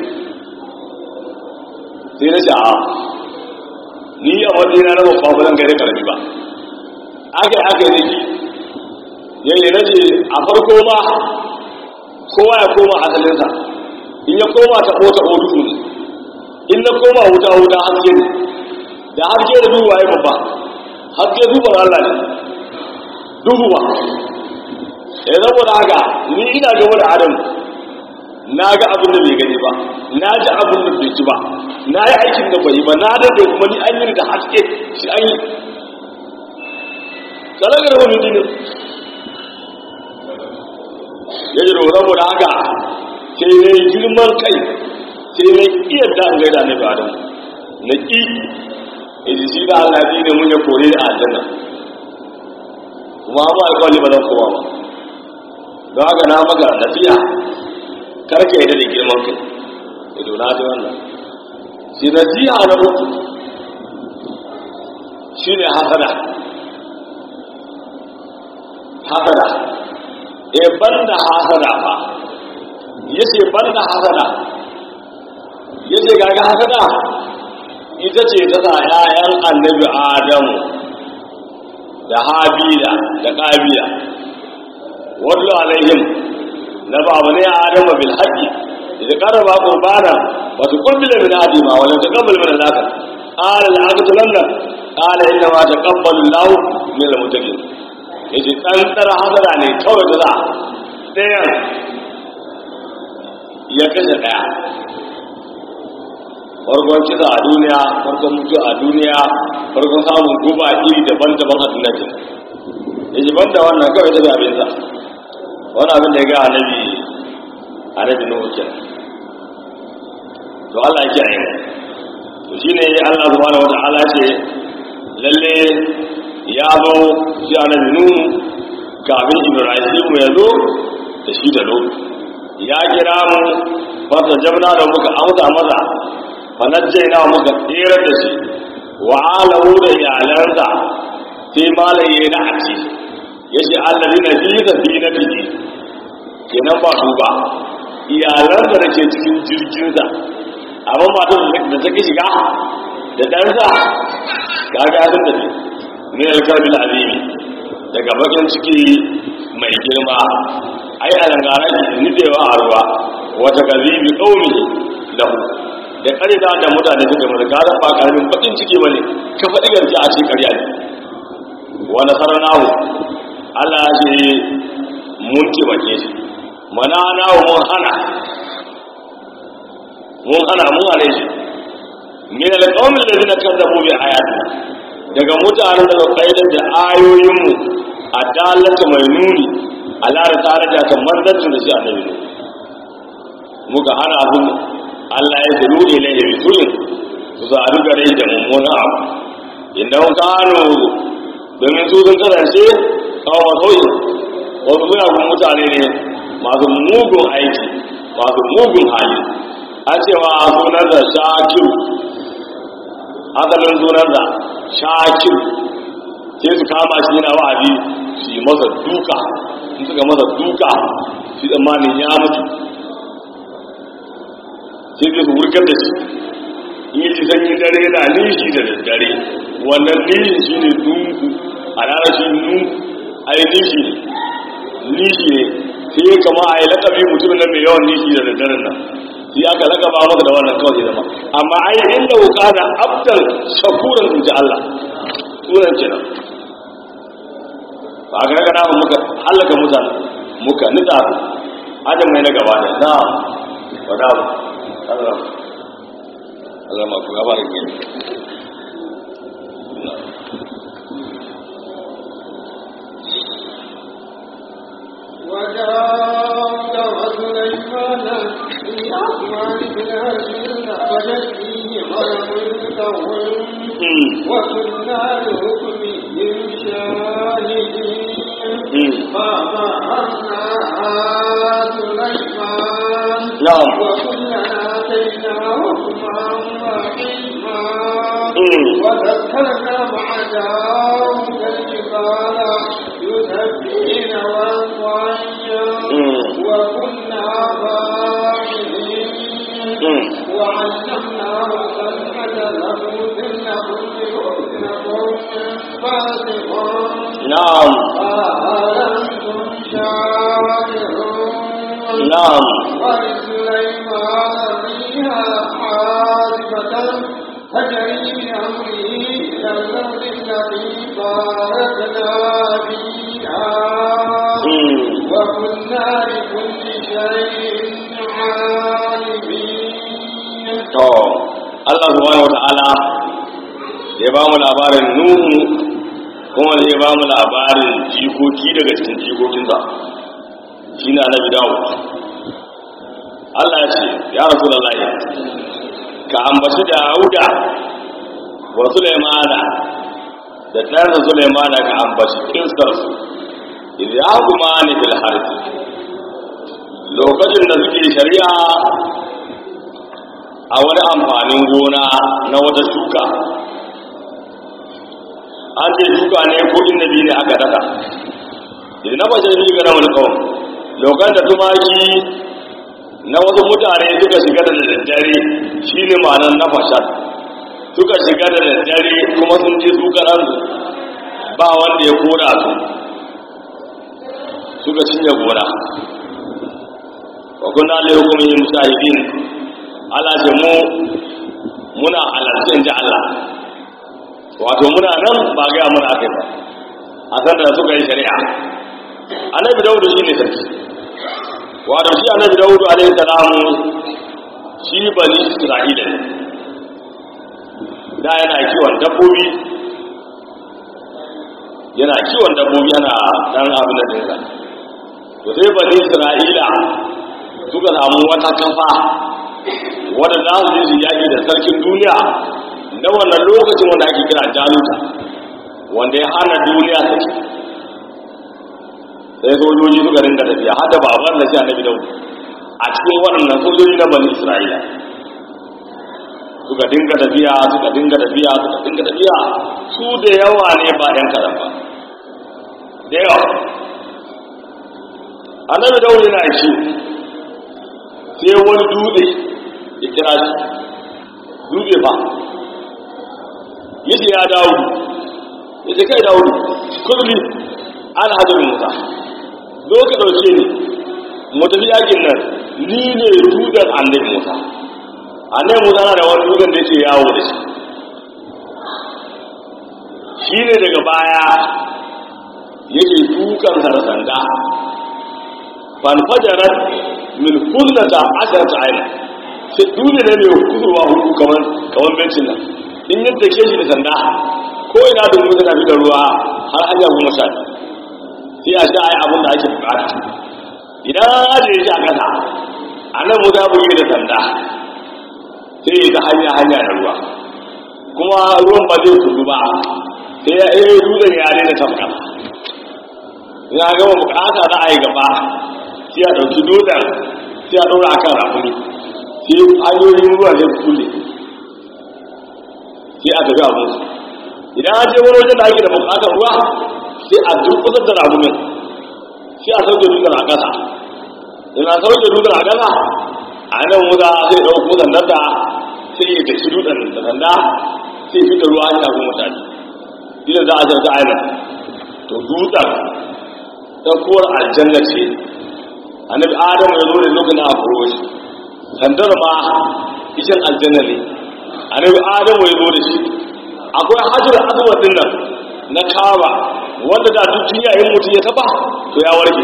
sai na sha'a ni a matsayina na babba ba zan gaya da karami ba aka yi da shi yayi na ce a farko ma kowa ya koma asalinsa in ya koma ta kota odu ne in na koma wuta haske ne da haske da duhu waye babba haske duban Allah ne duhu ba saboda haka ni ina gaba da Adam na ga abin da bai gani ba na ji abin da bai ji ba na yi aikin da bai yi ba na da kuma ni an yi da haske shi an yi kalagar wani dinin ya ji saboda haka sai na yi girman kai sai na iya da an gaida na Adam na ƙi shi da Allah ji ne mun ya kore da aljanna kuma ba alƙawari ba zan kowa ba don haka na maka nasiha karka yadda da girman kai ido na ji wannan shi nasiha na uku shi ne hasada banda hasada ba yace banda hasada yace gaga hasada ita ce ta sa ƴaƴan annabi Adamu da Habila da Qabila wallu alaihim na babu ne Adamu bil haqqi idan qaraba qurbana wa tuqbila min adima wa la taqabbal min al-akhar qala al-aqtalanna qala inna ma taqabbalu Allahu min al-muttaqin yace dan tsara hasada ne kawai da za ɗayan ya kashe ɗaya farkon kisa a duniya farkon mutu a duniya farkon samun guba iri daban-daban a duniya ke ya ji banda wannan kawai ta zabinsa wani abin da ya ga annabi nuhu ke to Allah ya kiyaye to shine Allah subhanahu wataala ce lalle ya zo shi annabi nuhu kafin Ibrahim ya zo da shi da Lut ya kira mu fata jabna da muka amsa maza fanajjaina muka tsira da shi wa alahu da iyalansa sai malaye na aci yace alladina fi safinatihi kenan ba su ba iyalansa da ke cikin jirginsa amma matan da take shiga da ɗansa kaga sun da ne alkarbil azimi daga bakin ciki mai girma ai alangara ki nitsewa a ruwa wata gazibi qaumi lahu da karida da mutane suka masa garan ba karamin bakin ciki bane ka faɗi garki a cikin ƙarya ne wa nasarnahu Allah ya ce mun taimake shi mana na mun hana shi min alqawmin alladhina kazzabu bi ayatina daga mutanen da suka kaidar da ayoyinmu adalata mai nuni ala risalata kan manzancin da shi annabi ne muka hana su Allah ya zuru ilaihi bisurin su zaru gare da mummuna abu inda kanu domin su sun kasance kawo sauyi wasu muyagun mutane ne masu mugun aiki masu mugun hali an cewa sunan da shakiru asalin sunan da shakiru sai su kama shi yana wa'azi su yi masa duka in suka masa duka shi tsammanin ya mutu sai su wurgar da shi in yi sanyi dare yana nishi da daddare wannan nishi shi ne dunku a ranar shi a yi nishi ne sai kama a yi lakabi mutum nan mai yawan nishi da daddaren nan sai aka lakaba masa da wannan kawai zama amma ai inda wuka da abdal shakuran in ji Allah sunan kenan ba ga gana muka halaka mutane muka nitsa adam mai na gaba da na wada Allah ma ku gaba da ke وداود وسليمان في أعمال بلادنا وجديه غرم الكون وكنا لحكمهم شاهدين فأمرنا سليمان وكلنا آتينا حكما وعلما وذكرنا مع داود الجبال يسبحن وكنا فاعلين وعلمناه صنعة لبوس لكم لحسنكم فاسقون نعم أأنتم شاكرون نعم ولسليمان فيها حاسبة تجري بأمره إلى الأرض التي باركنا فيها وكنا لكل شيء عالمين. Allah subhanahu wa ta'ala ya ba mu labarin Nuhu kuma ya ba mu labarin jikoki daga cikin jikokinsa shi na Annabi Dawud. Allah ya ce ya Rasulullahi ka ambaci Dawuda wa Sulaimana da ɗansa Sulaimana ka ambaci kinsarsu idan kuma ne bil harbi lokacin da suke shari'a a wani amfanin gona na wata shuka an ce shuka ne ko innabi ne aka daka idan na bace shi ga rawar kawai lokacin da tumaki na wasu mutane suka shiga da daddare shine ma'anar na fashad suka shiga da daddare kuma sun je su karansu ba wanda ya kora su suka cinye gona wa kunna li hukmihim shahidin ala jamu muna halarcin ji Allah wato muna nan ba ga muna kai ba a san da suka yi shari'a annabi Dawud shine sarki wato shi annabi Dawud alaihi salamu shi bani Isra'ila da yana kiwon dabbobi yana dan abin da dinsa to sai bani Isra'ila suka samu wata kafa wanda za su je su yaƙi da sarkin duniya na wannan lokacin wanda ake kira Jaluta, wanda ya hana duniya saki. Sai sojoji suka dinga tafiya har da baban da shi annabi Dawud a cikin waɗannan sojoji na bani Isra'ila suka dinga tafiya su da yawa ne ba ɗan kaɗan ba da yawa. Annabi Dawud yana shi sai wani dutse ya kira shi dutse fa yace ya dawo yace kai dawo kulli ana hajjar Musa zo ka ɗauke ni mu tafi yakin nan, ni ne dutsen annabi Musa. Annabi Musa na da wani dutsen da yake yawo da shi ne daga baya yake dukansa da sanda fanfajarar min kullata asharata aina, sai dutse ne mai kusurwa hudu kamar bencin nan, in yadda ke shi da sanda ko ina da mutu na fi da ruwa har hanya 10 sai a sha abin da ake bukata. Idan an ajiye shi a kasa a nan mu buge da sanda sai ya ta hanya da ruwa, kuma ruwan ba zai kudu ba sai ya yi dutsen ya daina tafka. Ya gama bukata za a yi gaba sai a ɗauki dutsen sai a ɗora akan rafuni sai hanyoyin ruwa zai kulle sai a tafi abin. Idan an je wani wajen da ake da bukatar ruwa sai a durkusar da ragumin sai a sauke dutsen a ƙasa. Ina sauke dutsen a ƙasa a nan wuta sai ɗauko sandarta sai ya tafi dutsen da sanda sai fi da ruwa ya tafi mutane idan za a jarta ainihin. To dutsen ɗaukuwar aljanna ce annabi Adamu ya zo da lokacin a koro shi, sandar ma ishin aljanna ne annabi Adamu ya zo da shi. Akwai hajjar aswad din nan na Kaaba wanda da duk duniya in mutum ya taba to ya warke,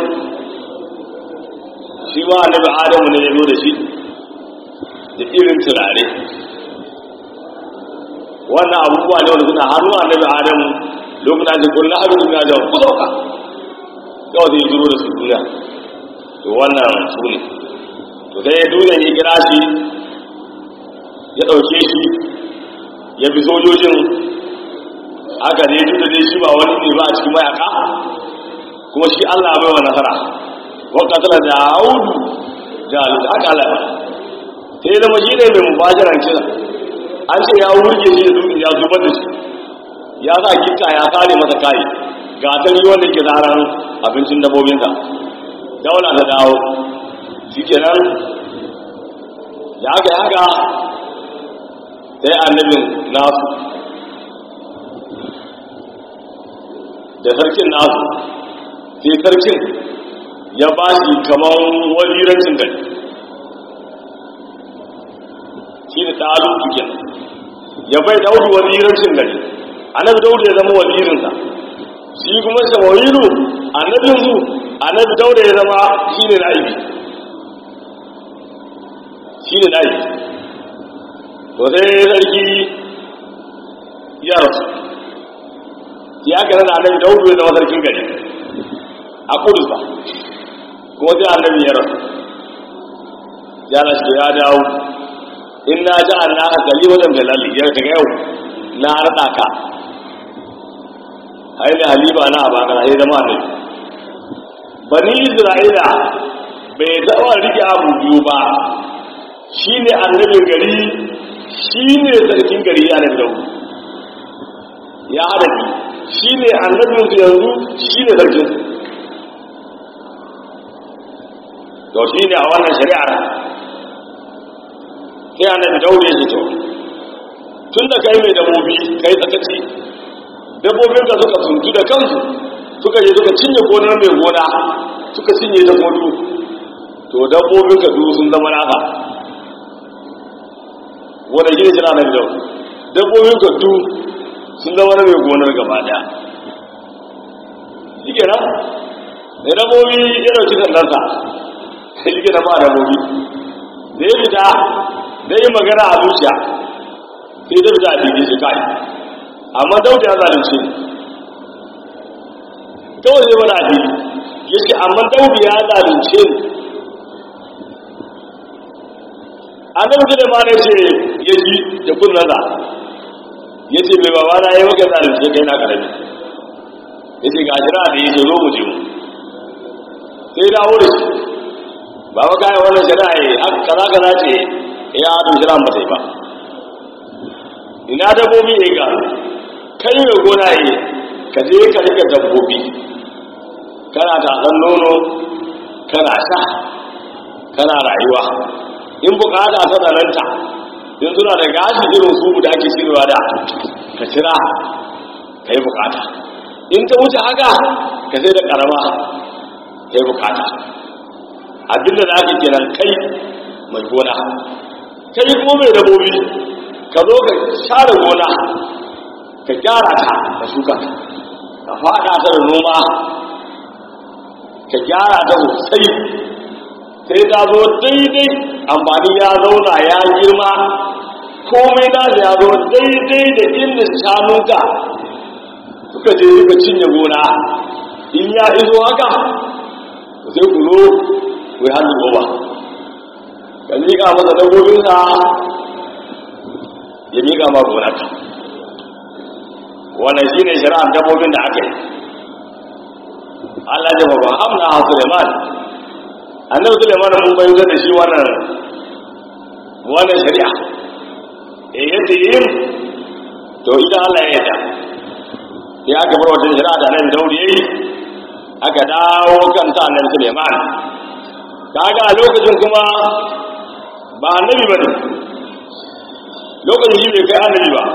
shi ma annabi Adamu ne ya zo da shi da irin turare. Wannan abubuwa ne wanda suna hannu annabi Adamu lokacin da kullu abin da ya ku dauka kawai zai zuro da su duniya. To wannan su ne to sai ya duniya ya kira shi ya dauke shi ya bi sojojin aka ne duk da dai shi ba wani ne ba a cikin mayaka, kuma shi Allah bai wa nasara wanda tana da Audu da aka Allah sai da maji ne mai mubajaran kira an ce ya wurge shi da dukkan ya zubar da shi ya sa kika ya kare masa kai ga tari wanda ke zaran abincin dabbobinsa daula ta dawo shikenan ya haka sai annabin nasu da sarkin nasu sai sarkin ya ba shi kamar wazirancin gari shi da ɗalu cikin ya bai daudu wazirancin gari annabi daudu ya zama wazirinsa shi kuma shawahiru annabi daudu ya zama shi ne na'ibi to sai sarki ya rasu ya aka nana annabi daudu ya zama sarkin gari a kudus ba, kuma sai annabi ya rasu ya dawo in na ji an na hankali wajen belalli ya daga yau na rada ka haini halima na abakar ya zama annabi. Bani Isra'ila bai taɓa rike abu biyu ba, shi ne annabin gari shi ne sarkin gari ya nabi daudu ya haɗa shi ne annabin su yanzu shi ne sarkin su. To shi ne a wannan shari'ar sai annabi daudu ya ce to tun da kai mai dabbobi kai tsakaci dabbobin ka suka suntu da kansu suka je suka cinye gonar mai gona suka cinye dabbobi to dabbobin ka duk sun zama naka wanda gina jira na biyu dabbobin ka duk sun zama na mai gonar gaba daya shi kenan da dabbobi ya dauki sandarsa sai shi na ba dabbobi da ya fita da yi magana a zuciya sai da fita a jirgin shi kai amma dauda ya zalunce ne kawai zai mana adili ya ce amma dauda ya zalunce ne annabi da ma ne ce ya ji da kunnaza ya ce mai baba na yi maka zalunci kai na karami ya ce ga jira da ya ce zo mu je mu sai dawo da shi baba kayan wannan shari'a ya kaza kaza ce ya haɗu shari'a ba sai ba ina dabbobi ya ga kai mai gona ya ka je ka rika dabbobi kana tatsan nono kana sha kana rayuwa in bukata ta tsananta in suna da gashi irin su da ake shirwa da ka cira ka yi bukata in ta wuce haka ka sai da karama ka yi bukata abinda da ake kenan kai mai gona kai kuma mai dabobi ka zo ka share gona ka gyara ta ka shuka ka fada ta da noma ka gyara ta sosai sai ta zo daidai amfani ya zauna ya girma komai na ya zo daidai da inda shanunka suka je suka cinye gona in ya iso haka sai ku zo ku yi hannu goma ka miƙa masa dabbobinsa ya miƙa ma gonaka wannan shi ne shari'ar dabbobin da aka yi Allah ya ba hamna ha Suleiman annabi Suleiman mun bayyana da shi wannan shari'a yadda yin to idan Allah ya yarda ya aka bar wata shari'a da nan Daudi yayi aka dawo kan ta annabi Suleiman kaga a lokacin kuma ba annabi bane lokacin shi bai kai annabi ba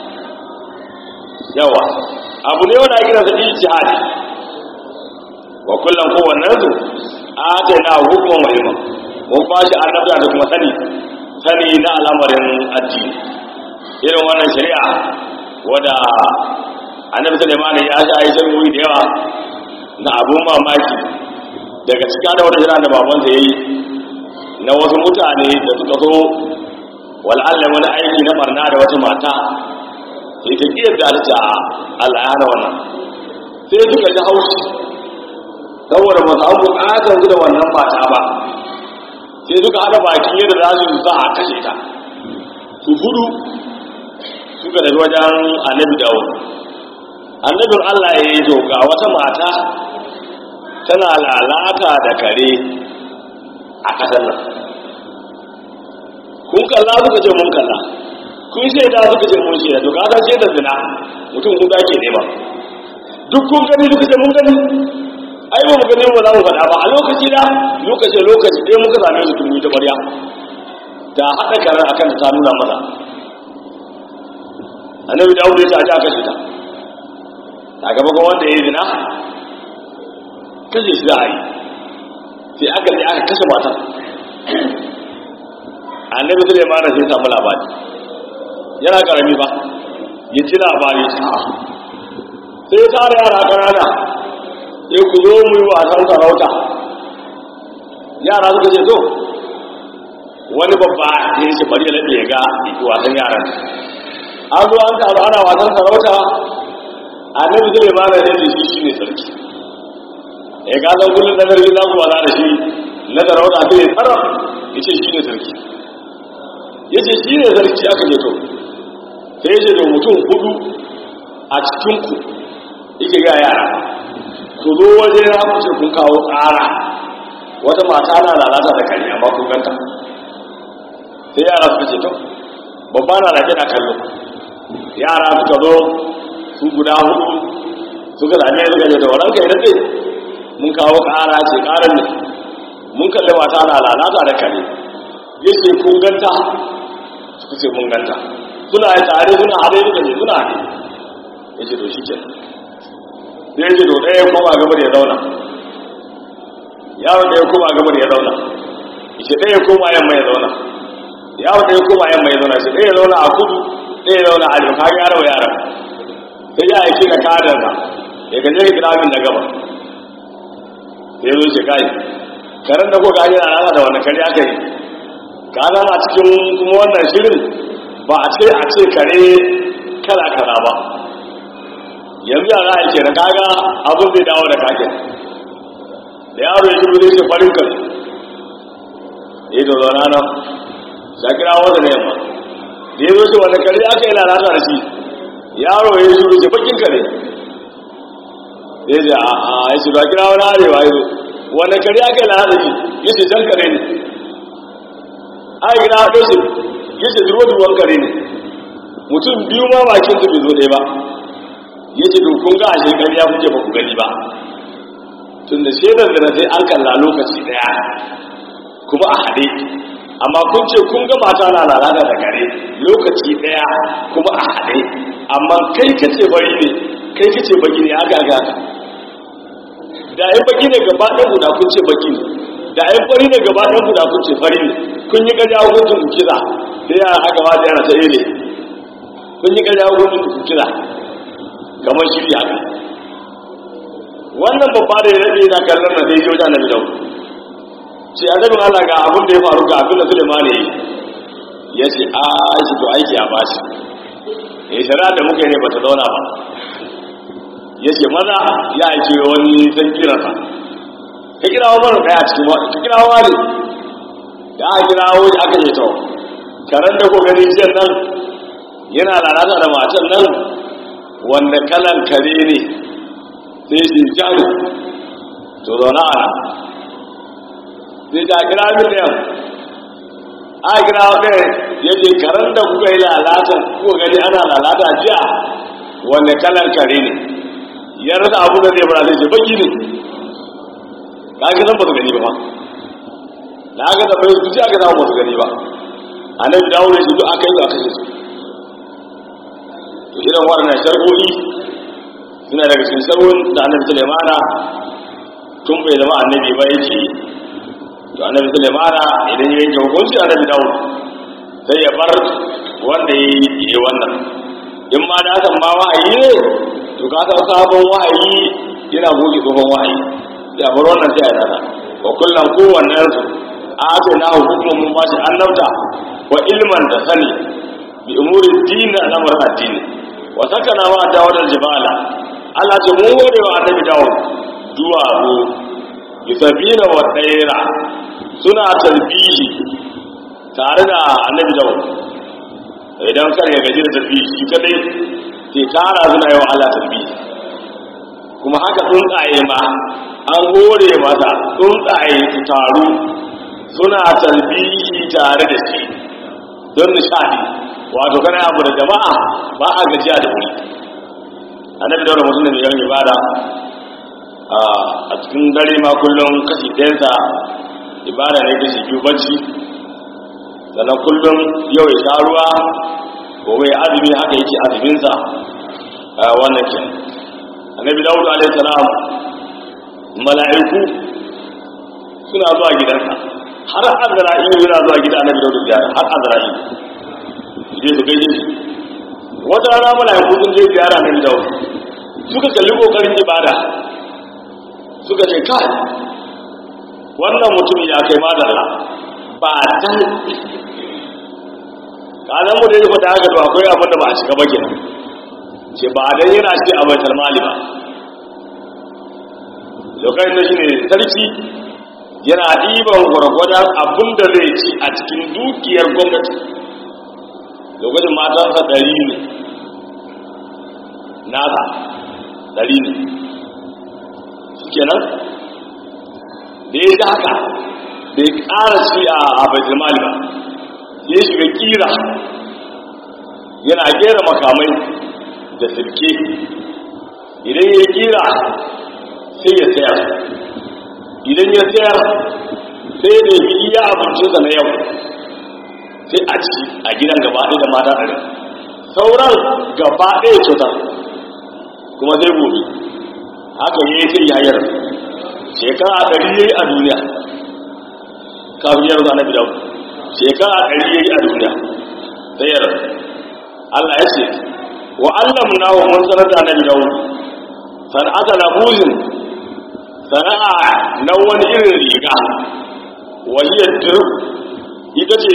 yawa abu ne wanda ake kira ijtihad wa kullum kowannen su atayna hukman wa ilma mun ba shi annabta da kuma sani na al'amarin addini irin wannan shari'a wadda annabi Sulaiman ya ji ayi shari'o'i da yawa na abun mamaki daga cikin da wata shari'a da babansa yayi na wasu mutane da suka so wal'alla wani aiki na barna da wata mata sai ta kiyar da ta Allah ya hana wannan sai suka ji haushi saboda ba samu bukatar su da wannan mata ba sai suka hada baki yadda za su za a kashe ta su gudu suka da wajen annabi dawo annabin Allah ya yi ga wata mata tana lalata da kare a ƙasar nan kun kalla suka ce mun kalla kun shaida suka ce mun shaida to kaga shaida zina mutum kun ke nema duk kun gani suka ce mun gani ai ba mu gani ba za mu faɗa ba a lokaci ɗaya muka same su turmi ta ƙwarya ta haɗa karar a kan ta nuna masa annabi da aure ta ji aka shi ta gaba ga wanda ya yi zina kashe shi za a yi sai aka je aka kashe matan annabi zai mara sai samu labari yana karami ba ya ci labari sai ya tara yara ƙanana sai ku zo mu yi wasan sarauta yara suka ce to wani babba ya ce bari ya laɗe ya ga wasan yaran an zo an taru ana wasan sarauta annabi zai ba da yadda shi ne sarki ya gazan kullum na sarki za ku wasa da shi na sarauta sai ya tsara ya ce shi ne sarki ya ce shi ne sarki aka ce to sai ya ce da mutum hudu a cikinku yake ga yara ku zo waje na ku ce kun kawo tsara wata mata na lalata da kare amma kun ganta sai yara suka ce to babba na rage na kallo yara suka zo su guda hudu suka zame suka ce da wannan kai daɗe mun kawo ƙara ce ƙarar ne mun kalli mata na lalata da kare ya ce kun ganta suka ce mun ganta suna yi tare suna haɗe suka ce suna haɗe ya ce to shi ke sai ce to ɗaya koma gabar ya zauna yawon ɗaya koma gabar ya zauna ya ce ɗaya koma yamma ya zauna yawon ɗaya koma yamma ya zauna ce ɗaya zauna a kudu ɗaya zauna a arewa kaga yaro yaran sai ya aiki na kadarsa ya gaje ka kira min na gaba sai zo shi kai karen da ko gani na rana da wani kare aka yi ka zama cikin kuma wannan shirin ba a ce kare kala ba yanzu yana aiki na kaga abin zai dawo da kake da yaro ya shigo zai ce farin kare ya zo zauna nan ya kira wanda ne yamma da ya zo shi wanda kare aka yi lalata da shi yaro ya shuru ce bakin kare ya ce a ya ce ba kira wani arewa ya zo wanda kare aka yi lalata da shi ya ce jan kare ne a yi kira ɗaya ce ya ce duruwan kare ne mutum biyu ma bakin su bai zo ɗaya ba ya ce kun ga ashe gani ya kuke ba ku gani ba tun da shaidar da na sai an kalla lokaci ɗaya kuma a haɗe amma kun ce kun ga mata na lalata da kare lokaci ɗaya kuma a haɗe amma kai kace bari ne kai kace baki ne aka da ai baki ne gaba ɗan guda kun ce baki ne da ai fari ne gaba ɗan guda kun ce fari ne kun yi gaja hukuncin ku kira sai ya aka ba da yana ta ere kun yi gaja hukuncin ku kira kamar shiri haka wannan babba da ya rabe yana kallon na sai joja na bidau ce annabin Allah ga abin da ya faru ga abin da Sulaiman ne ya ce a shi to aiki a bashi ya shara da muka ne bata zauna ba ya ce maza ya aiki wani san kiransa ka kirawo mana daya cikin ka kirawo wani da aka kirawo da aka ce to karen da ko gani jiyan nan yana lalata da matan nan wanda kalan kare ne sai shi jan to zauna a sai da kira min yau a kira ɗaya ya ce karen da kuka yi lalata kuka gani ana lalata jiya wanda kalan kare ne ya rasa abu da zai bara sai ce baki ne da aka zan ba su gani ba da aka da bai su ce aka zama ba su gani ba annabi dawo da shi duk aka yi ba kashe su to irin waɗannan shar'o'i suna daga cikin shar'o'in da annabi Sulaimana tun bai zama annabi ba yake to annabi Sulaimana idan ya yanke hukunci annabi Dawud sai ya bar wanda ya yi wannan in ma da hakan ma wahayi ne to ka san sabon wahayi yana goge tsohon wahayi sai a bar wannan sai a dana wa kullum kowannen su a ce na hukumin mun ba shi annabta wa ilman da sani bi umuri din da al'amuran addini wa sakana ma Dawud al-jibala Allah ce mun gode wa annabi Dawud duwatsu yusabina wa tsaira suna tarbihi tare da annabi Dawud idan kar ya gaji da tarbihi shi kadai ke tara suna yawan Allah tarbihi kuma haka tsuntsaye ma an hore masa tsuntsaye su taru suna tarbihi tare da shi don nishadi wato kana abu da jama'a ba a gajiya da wuri annabi Dawud mutum da mai yawan ibada a cikin dare ma kullum kashi ɗayansa ibada ne kashi biyu bacci sannan kullum yau ya sha ruwa gobe ya azumi haka yake azuminsa wannan ke annabi Dawud alaihi salam mala'iku suna zuwa gidansa har azra'ilu yana zuwa gidan annabi Dawud ziyara har azra'ilu je su gaishe shi wata rana mala'iku sun je ziyara annabi Dawud suka kalli kokarin ibada suka ce kai wannan mutum ya kai madalla ba dan kanan mu da ya fata haka to akwai abin da ba a shiga ba kenan ce ba dan yana ce a baitul mali ba lokacin da shine sarki yana ɗiban gwargwadon abin da zai ci a cikin dukiyar gwamnati lokacin matansa 100 ne nasa 100 ne kenan da ya ji haka bai ƙara shi a baitul mali ba ya shiga kira yana gera makamai da sirke idan ya kira sai ya sayar idan ya sayar sai da iya abincinsa na yau sai a ci a gidan gaba ɗaya da mata ɗari sauran gaba ɗaya cutar kuma zai gobe haka yi sai ya hayar shekara 100 yayi a duniya kafin ya rusa na bidawo shekara 100 yayi a duniya sai ya rasu Allah ya ce wa allamna wa mun sanar da annabi dawo sana'ata labuzin sana'a na wani irin riga wa hiya dirb ita ce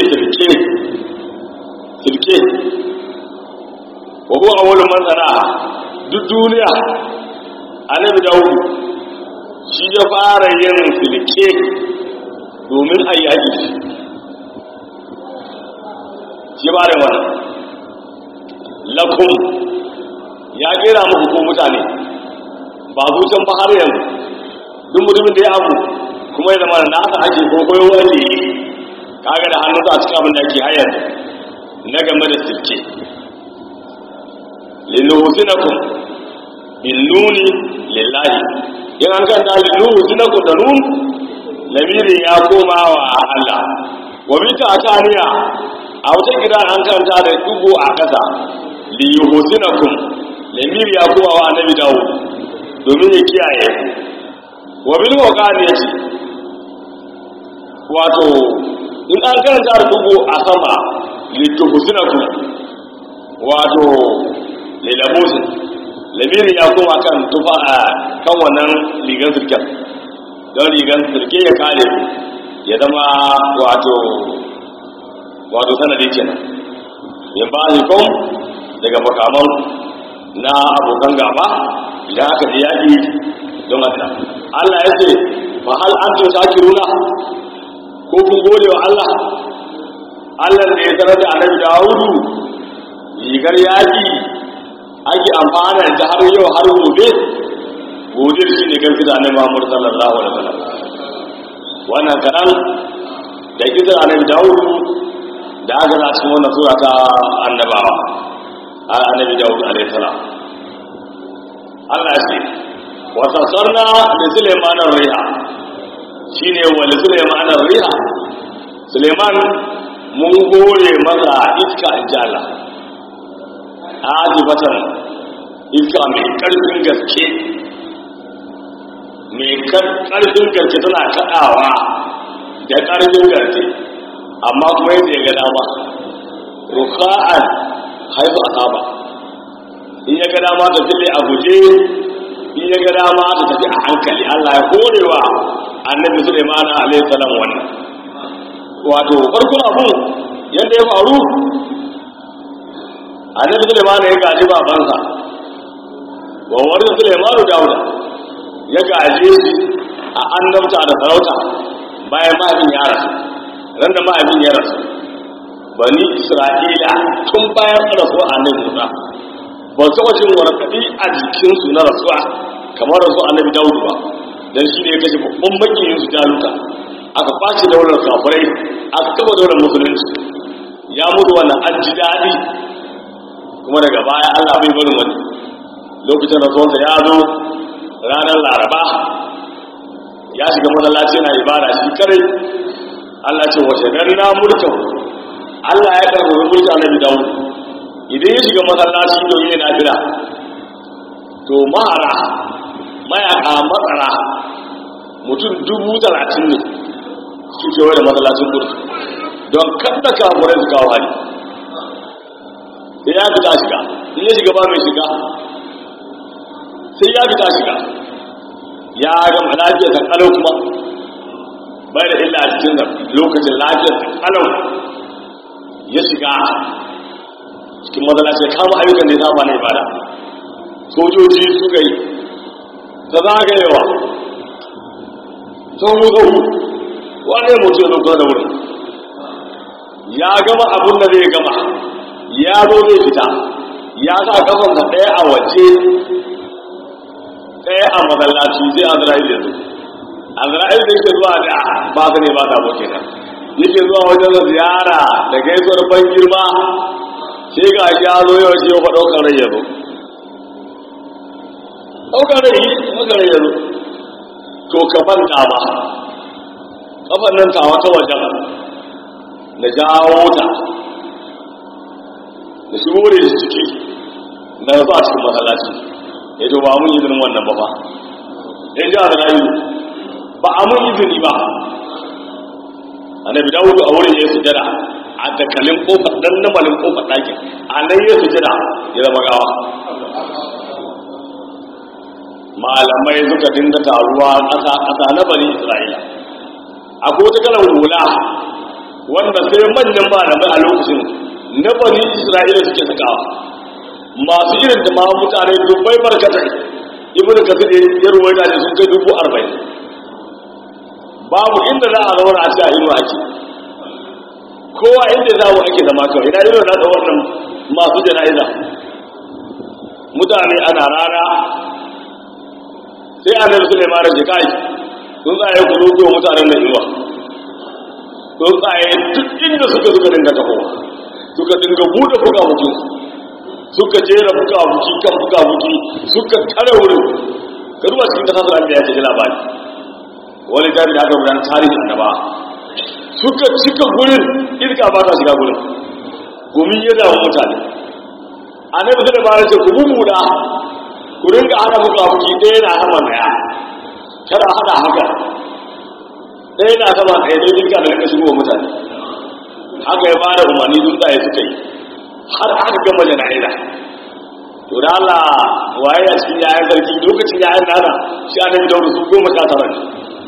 silke wa huwa awwalu man sana'a duk duniya annabi dawud shi ya fara yin silke domin a yaƙi shi shi ba da wannan lakum ya kera muku ko mutane ba zuciyar ba har yanzu duk mutumin da ya abu kuma ya zama na haka ake kokoyo wani kaga da hannunsa a cikin abin da ake hayar na game da sirke liluhusinakum billuni lillahi in an kanta liluhusinakum da nun lamirin ya koma wa Allah wa bita ataniya a wata gida an kanta da dugo a ƙasa liyuhusinakum lamir ya koma wa annabi dawo domin ya kiyaye wa bil waqaniyati wato in an karanta da dugo a sama lituhusinakum wato lilabusin lamirin ya koma kan tufa kan wannan rigar sirken don rigar sirke ya kare ya zama wato sanadi kenan ya ba kun daga makaman na abokan gaba idan aka ji yaƙi don haka Allah ya ce fa hal antum shakiruna ko kun gode wa Allah da ya sanar da annabi Dawudu rigar yaƙi ake amfana da har yau har gobe shi ne kan fita annabi Muhammad sallallahu alaihi wasallam wannan kadan da kisan annabi Dawudu da aka za cikin wannan sura ta annabawa annabi Dawud alaihi salam Allah ya ce wa sassarna da Sulaiman ar-riha shine wa Sulaiman ar-riha Sulaiman mun gore masa iska injala azibatan iska mai karfin gaske tana kadawa da karfin gaske amma kuma yadda ya ga dama rukha'an haifu asaba in ya ga dama ta fille a guje in ya ga dama ta tafi a hankali Allah ya horewa annabi Sulaiman alaihi salam wannan wato farkon abu yadda ya faru annabi Sulaiman ya gaji babansa wa warin Sulaiman Dawuda ya gaje shi a annabta da sarauta bayan mahaifin ya rasu ran da mahaifin ya rasu bani Isra'ila tun bayan rasuwa annabi Musa ba su wajen warkaɗi a jikinsu na rasuwa kamar rasuwa annabi Dawud ba dan shi ne ya kashe babban makiyin su Jaluta aka kwace daular kafirai aka kafa daular musulunci ya mutu wannan an ji daɗi kuma daga baya Allah bai barin wani lokacin rasuwarsa ya zo ranar Laraba ya shiga masallaci yana ibada shi kare Allah ce wace ganna mulkin Allah ya karɓi mulkin annabi Dawud idan ya shiga masallaci domin yana jira to mayaka matsara mutum 30,000 ne su kewaye da masallacin kudu don kada kafurai su kawo hali sai ya fita shiga in ya shiga ba mai shiga sai ya fita shiga ya gama lafiyar ta kalau kuma bai da illa a cikin lokacin lafiyar ta kalau ya shiga cikin matsalaci kama ayyukan da ya saba na ibada sojoji suka yi ta zagayewa sauru wane mutu ya zuwa da wuri ya gama abin da zai gama ya zo zai fita ya sa kafansa ɗaya a waje ɗaya a matsalaci zai azra'il ya zo azra'il da yake zuwa da ba ka ne ba ta boke nan yake zuwa wajen ziyara da gaisuwar ban girma sai ga ya zo yau ce yau ɗaukar rai ya zo ɗaukar rai ya zo to ka banta ba kafan nan tawa ta wajen da jawo ta da shigo da shi ciki na zuwa cikin matsalaci ya to ba mun izinin wannan ba ya ji a da rayu ba a mun izini ba annabi Dawudu a wurin ya sujada a dakalin kofar dan namalin kofar ɗakin a nan ya sujada ya zama gawa malamai suka dinga taruwa ƙasa na bani Isra'ila akwai wata kalan hula wanda sai manyan malamai a lokacin na bani Isra'ila suke sakawa masu irin da ma mutane dubbai barkatai ibnu kasir ya ruwaita ne sun kai 40,000 babu inda za a zauna a cikin inuwa ake kowa inda zawo ake zama kawai ina irin na da wannan masu jana'iza mutane ana rana sai annabi Sulaiman ya kai sun tsaye ku zo mutanen da iwa sun tsaye duk inda suka dinga tafowa suka dinga bude fuka-fukin suka jera fuka-fuki kan fuka-fuki suka tare wurin ka duba cikin kasar da ya ce ji labari wani jami da aka gudanar tarihin annaba suka cika gurin irka ba ta shiga gurin gumi ya damu mutane annabi sai da bara ce ku bubbuda ku ringa hana fuka-fuki ɗaya na sama daya kada hada haka ɗaya na sama ɗaya don irka da rinka shigo mutane haka ya bada umarni tsuntsaye suka yi har aka gama jana'iza to da Allah waye a cikin yayan sarki lokacin yayan nana shi annabi Dawud su 19 ne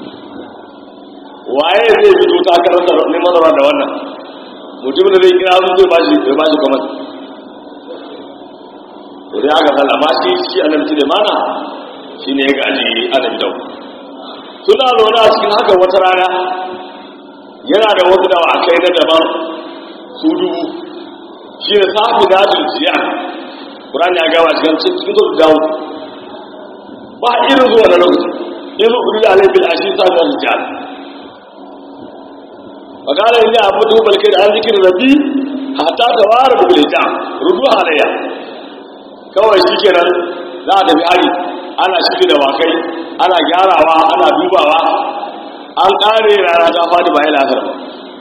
waye zai fito takarar da ne mazara da wannan mutum da zai kira su zai bashi kamar to da aka sallama shi annabi Sulaiman shi ne ya gaji annabi Dawud suna zaune a cikin haka wata rana yana da wasu dawakai na daban su dubu shi ne safi na dujiya ƙuran ya gawa cikin zuwa dawo ba irin zuwa na lokaci irin ƙuri da alaifin ashi safi na dujiya a ƙara yin abu da balkai da an zikin rabi hata da wara da bulita rudu halayya kawai shi kenan za a tafi hari ana shirya da wakai ana gyarawa ana dubawa an ƙare rana ta faɗi bayan lasar ba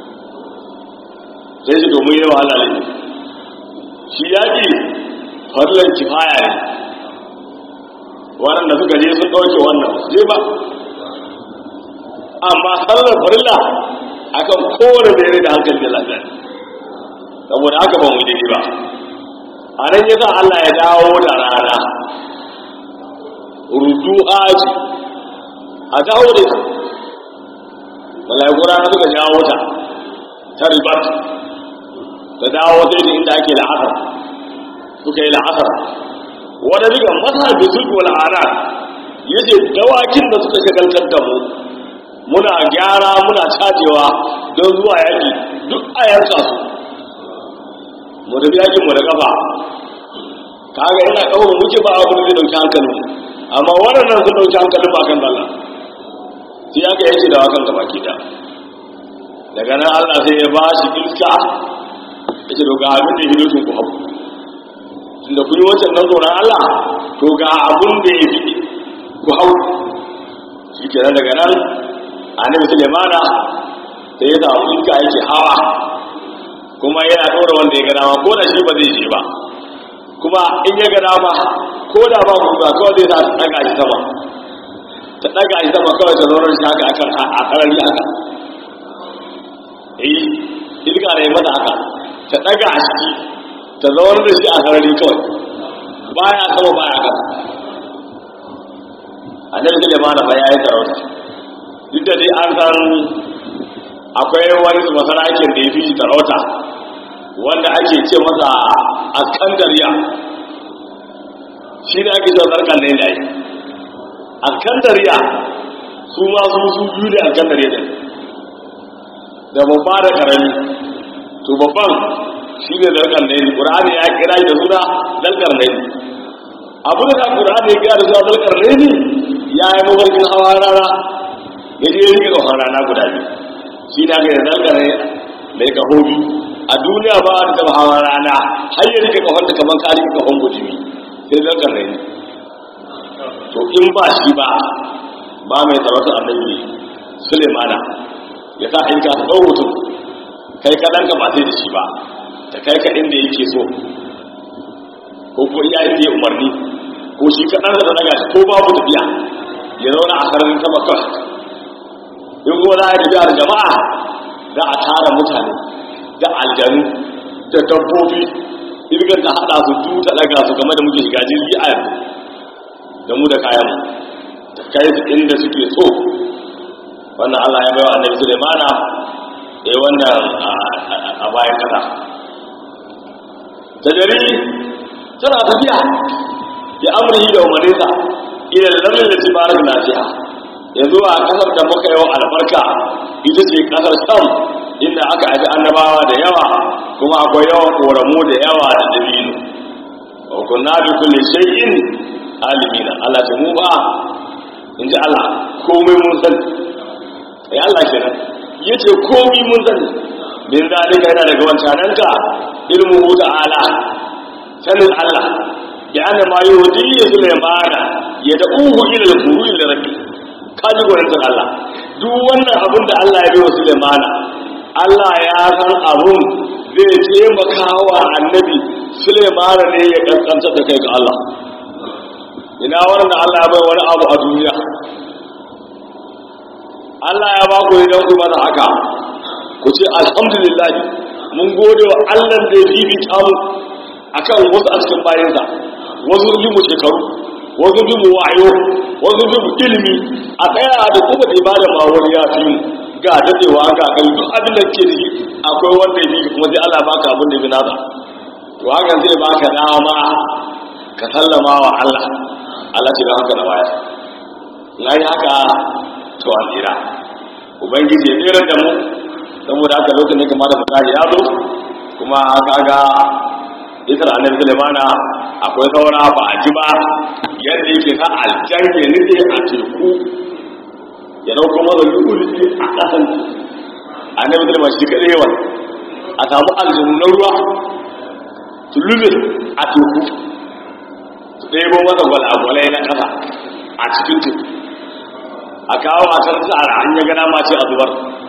sai shi domin yawa Allah ne shi yaƙi farillan kifaya ne waɗanda suka je sun ɗauke wannan je ba amma sallar farilla akan kowane da yare da hankali da lafiya saboda haka ba mu daidai ba a nan yasa Allah ya dawo da rana rudu aji a dawo da ita mala'iku rana suka jawo ta ribat ta dawo sai da inda ake la'asar suka yi la'asar wadda duka masa da sulku al'ana ya ce dawakin da suka shagaltar da mu muna gyara muna cajewa don zuwa yaƙi duk a yanka su mu da yaƙinmu da ƙafa kaga yana ƙafa muke ba abu da zai ɗauki hankalin amma waɗannan sun ɗauki hankalin ba kan dala sai aka yake da wakan gaba ke da daga nan Allah sai ya ba shi iska yake doga abin da ya fi ku hau tunda kun yi wancan nan tsoron Allah to ga abin da ya fi ku hau shi ke daga nan annabi Sulaimana sai ya samu iska yake hawa kuma yana ɗora wanda ya ga dama ko da shi ba zai je ba kuma in ya ga dama ko da ba ku ga kawai zai sa ta ɗaga shi sama ta ɗaga shi sama kawai ta zaunar shi haka akan a ƙarari haka iska ne mata haka ta ɗaga a ciki ta zaunar da shi a ƙarari kawai baya sama baya haka annabi Sulaiman fa ya yi sarauta duk da dai an san akwai wani masarakin da ya fi shi sarauta wanda ake ce masa Askandariya shi ne ake cewa zarkan ne da yi Askandariya su ma su biyu da Askandariya ne da babba da karami to babban shi ne zarkan ne Qur'ani ya kira shi da suna zarkan ne abu da Qur'ani ya kira da suna zarkan ne ya yi mafarkin hawa rana ya je rike kafan rana guda biyu shi na ga yanzu gane mai kaho biyu a duniya ba da taba hawa rana har yi rike kafan da kaman ka rike kafan gujimi sai zan gane ne to in ba shi ba mai sarauta annabi Sulaimana ya sa in ka ɗau mutum kai kaɗan ka ba sai da shi ba ta kai ka inda yake so ko ko iya inda ya umarni ko shi kaɗan da daga shi ko babu tafiya ya zauna a sararin sama kawai in kuma za a yi da jama'a za a tara mutane da aljanu da dabbobi irgar ta haɗa su tuta daga su game da muke shiga jirgi a yanzu da mu da kayan da kai su inda suke so wannan Allah ya bai wa annabi Sulaimana wannan a bayan kasa tajari tana tafiya ya amrihi da umarinsa ila lalin da tibarar nasiha ya zuwa kasar da muka yi wa albarka ita ce kasar sam inda aka haifi annabawa da yawa kuma akwai yawan koramu da yawa da dabino wa kunna bi kulli shay'in alimina Allah ta mu ba in ji Allah komai mun sani ya Allah kenan yace komai mun sani min zalika yana daga wancananka ilmu ta'ala sanin Allah bi anna ma yuhdi Sulaimana yad'uhu ila al-furu'i li-rabbi kaji gwanin Allah duk wannan abin da Allah ya yi wa Sulaimana Allah ya san abun zai taimaka wa annabi Sulaimana ne ya kaskanta da kai ga Allah ina wannan Allah ya bai wani abu a duniya Allah ya ba ku idan ku mana haka ku ce alhamdulillah mun gode wa Allah da ya bibita mu akan wasu a cikin bayansa wasu yi mu shekaru wasu yi mu wayo wasu yi mu ilimi a tsaya da kuma da ibada ma wani ya fi mu ga dadewa ga kai duk abin da ke da shi akwai wanda ya bi kuma sai Allah baka abin da ya bi nasa to hakan zai baka dama ka sallama wa Allah Allah ce don haka na baya na yi haka to an tsira ubangiji ya tsere da mu saboda haka lokacin da kamar da misali ya zo kuma kaga isra annabi Sulaimana akwai saura ba a ji ba yadda yake sa aljan ya nide a teku ya dauko maza lulluɓe a ƙasan annabi Sulaimana shi kaɗai yawan a samu aljanu na ruwa su lulluɓe a teku su ɗebo masa gwalagwalai na ƙasa a cikin teku a kawo a san tsara an ya gana ma ce a zubar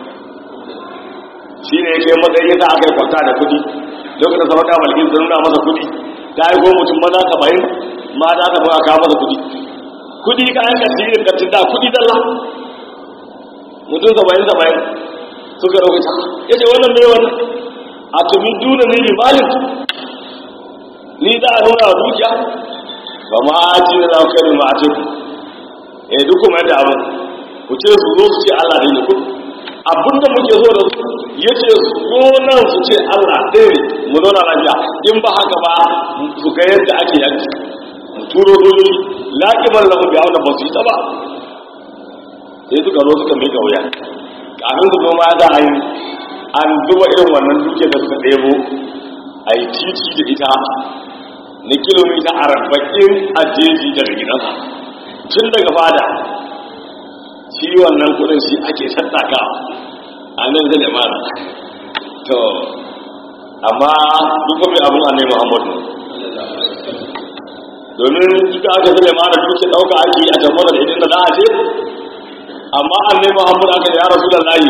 shi ne yake matsayin yasa aka yi kwanta da kuɗi lokacin sarauta malkin sun nuna masa kuɗi ta yi ko mutum maza 70 ma za ta buga kawo masa kuɗi kayan kasirin kartin da kuɗi dalla mutum 70 suka ɗauka ya ce wannan mai wannan a tumin duna ne bi malin ni za a nuna wa dukiya ba ma ji na laukari ma a ce ku duk kuma yadda abu ku ce su zo su ce Allah ne ku abinda muke so da su ya ce su nan su ce Allah ɗaya mu zauna lafiya in ba haka ba su ga yadda ake yanki mu turo dojoji laƙibar da mu biya wanda ba su yi ta ba sai suka zo suka mai wuya kafin su noma za a yi an zuba irin wannan duke da suka ɗebo a yi titi da ita na kilomita 40 a jeji daga gidansa tun daga fada shi wannan kudin shi ake sassaka a nan zai da mara to amma duk mai abin annai muhammadu domin duka aka zai mara duke ɗauka ake a jamar da idan da za a ce amma annai muhammadu aka da ya rasu da layi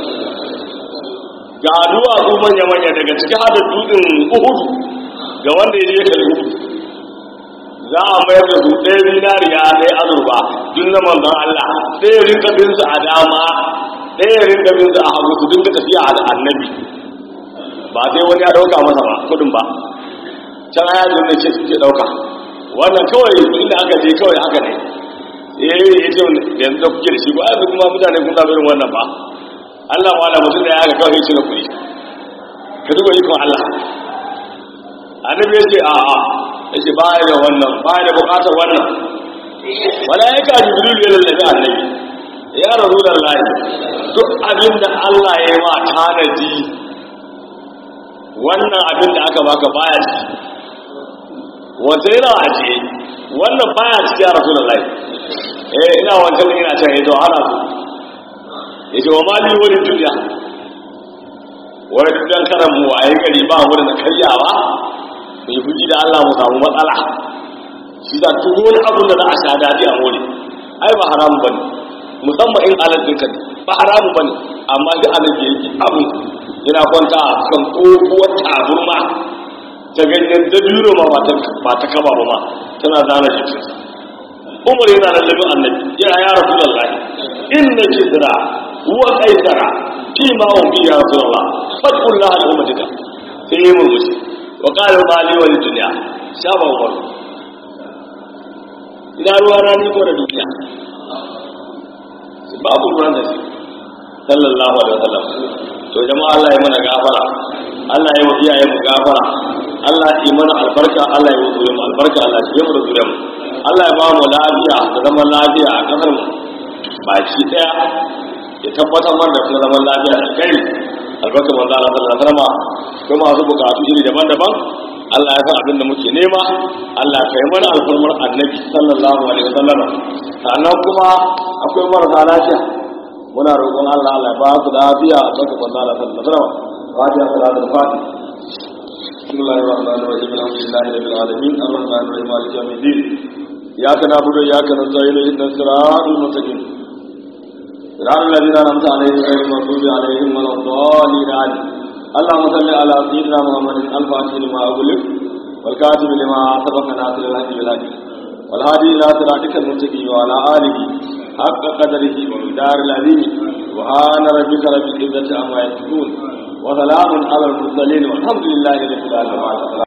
ga duwatsu manya-manya daga cikin hada dutsen uhudu ga wanda ya je kalli uhudu za a mayar da su ɗaya zinariya ɗaya azurba duk na manzon Allah ɗaya rinka bin su a dama ɗaya rinka bin su a hagu su dinga tafiya a annabi ba sai wani ya ɗauka masa ba kudin ba can aya da ce suke ɗauka wannan kawai inda aka je kawai haka ne ya ce yanzu da kuke da shi ba yanzu kuma mutane kun zaɓi irin wannan ba Allah ma da mutum da ya haka kawai cire kuɗi ka duba ikon Allah annabi ya ce a'a yake baya da wannan baya da bukatar wannan malaika jibril ya lallabi annabi ya rasulullahi duk abin da Allah ya yi ma tanadi wannan abin da aka baka baya ci wanda yana aje wannan baya ci ya rasulullahi ina wancan ina can to ana so yace wa mali wani duniya wani dan karan mu waye gari ba wurin karyawa mai fuji da Allah mu samu matsala shi da duk wani abu da za a sha dadi a more ai ba haramu bane musamman in alal dinka ba haramu bane amma shi alal da yake abu yana kwanta kan kokuwar taburma ta ganyen dabiro ba ta kaba ba ma tana zana jikinsa umar yana da labin annabi ya rasulullahi inna kisra huwa qaisara fi ma hum bi ya rasulullah fadullah al ummatika sai yi murmushi wa qala mali wal dunya shaba umar ina ruwa na ni ko da duniya babu ruwan da shi sallallahu alaihi wasallam to jama'a Allah ya mana gafara Allah ya yi iyayen mu gafara Allah ya mana albarka Allah ya yi mu albarka Allah ya yi mu zuriyar mu Allah ya ba mu lafiya da zaman lafiya a kasar mu baki daya ya tabbatar mana da kuma zaman lafiya da kai albarka manzo Allah sallallahu alaihi wasallam kuma masu bukatu iri daban-daban Allah ya san abin da muke nema Allah ka yi mana alfarmar annabi sallallahu alaihi wasallam sannan kuma akwai marasa lafiya muna roƙon Allah Allah ba su lafiya a saka manzo Allah sallallahu alaihi wasallam fatiha salatul fatih bismillahir rahmanir rahim alhamdulillahi rabbil alamin arrahmanir rahim maliki yawmiddin iyyaka na'budu wa iyyaka nasta'in ihdinas siratal mustaqim صراط الذين أنعمت عليهم غير المغضوب عليهم ولا الضالين آمين اللهم صل على سيدنا محمد الفاتح لما أغلق والكاتب لما سبق ناصر الحق بالحق والهادي إلى صراطك المستقيم وعلى آله حق قدره ومقدار العظيم سبحان ربك رب العزة عما يصفون وسلام على المرسلين والحمد لله رب العالمين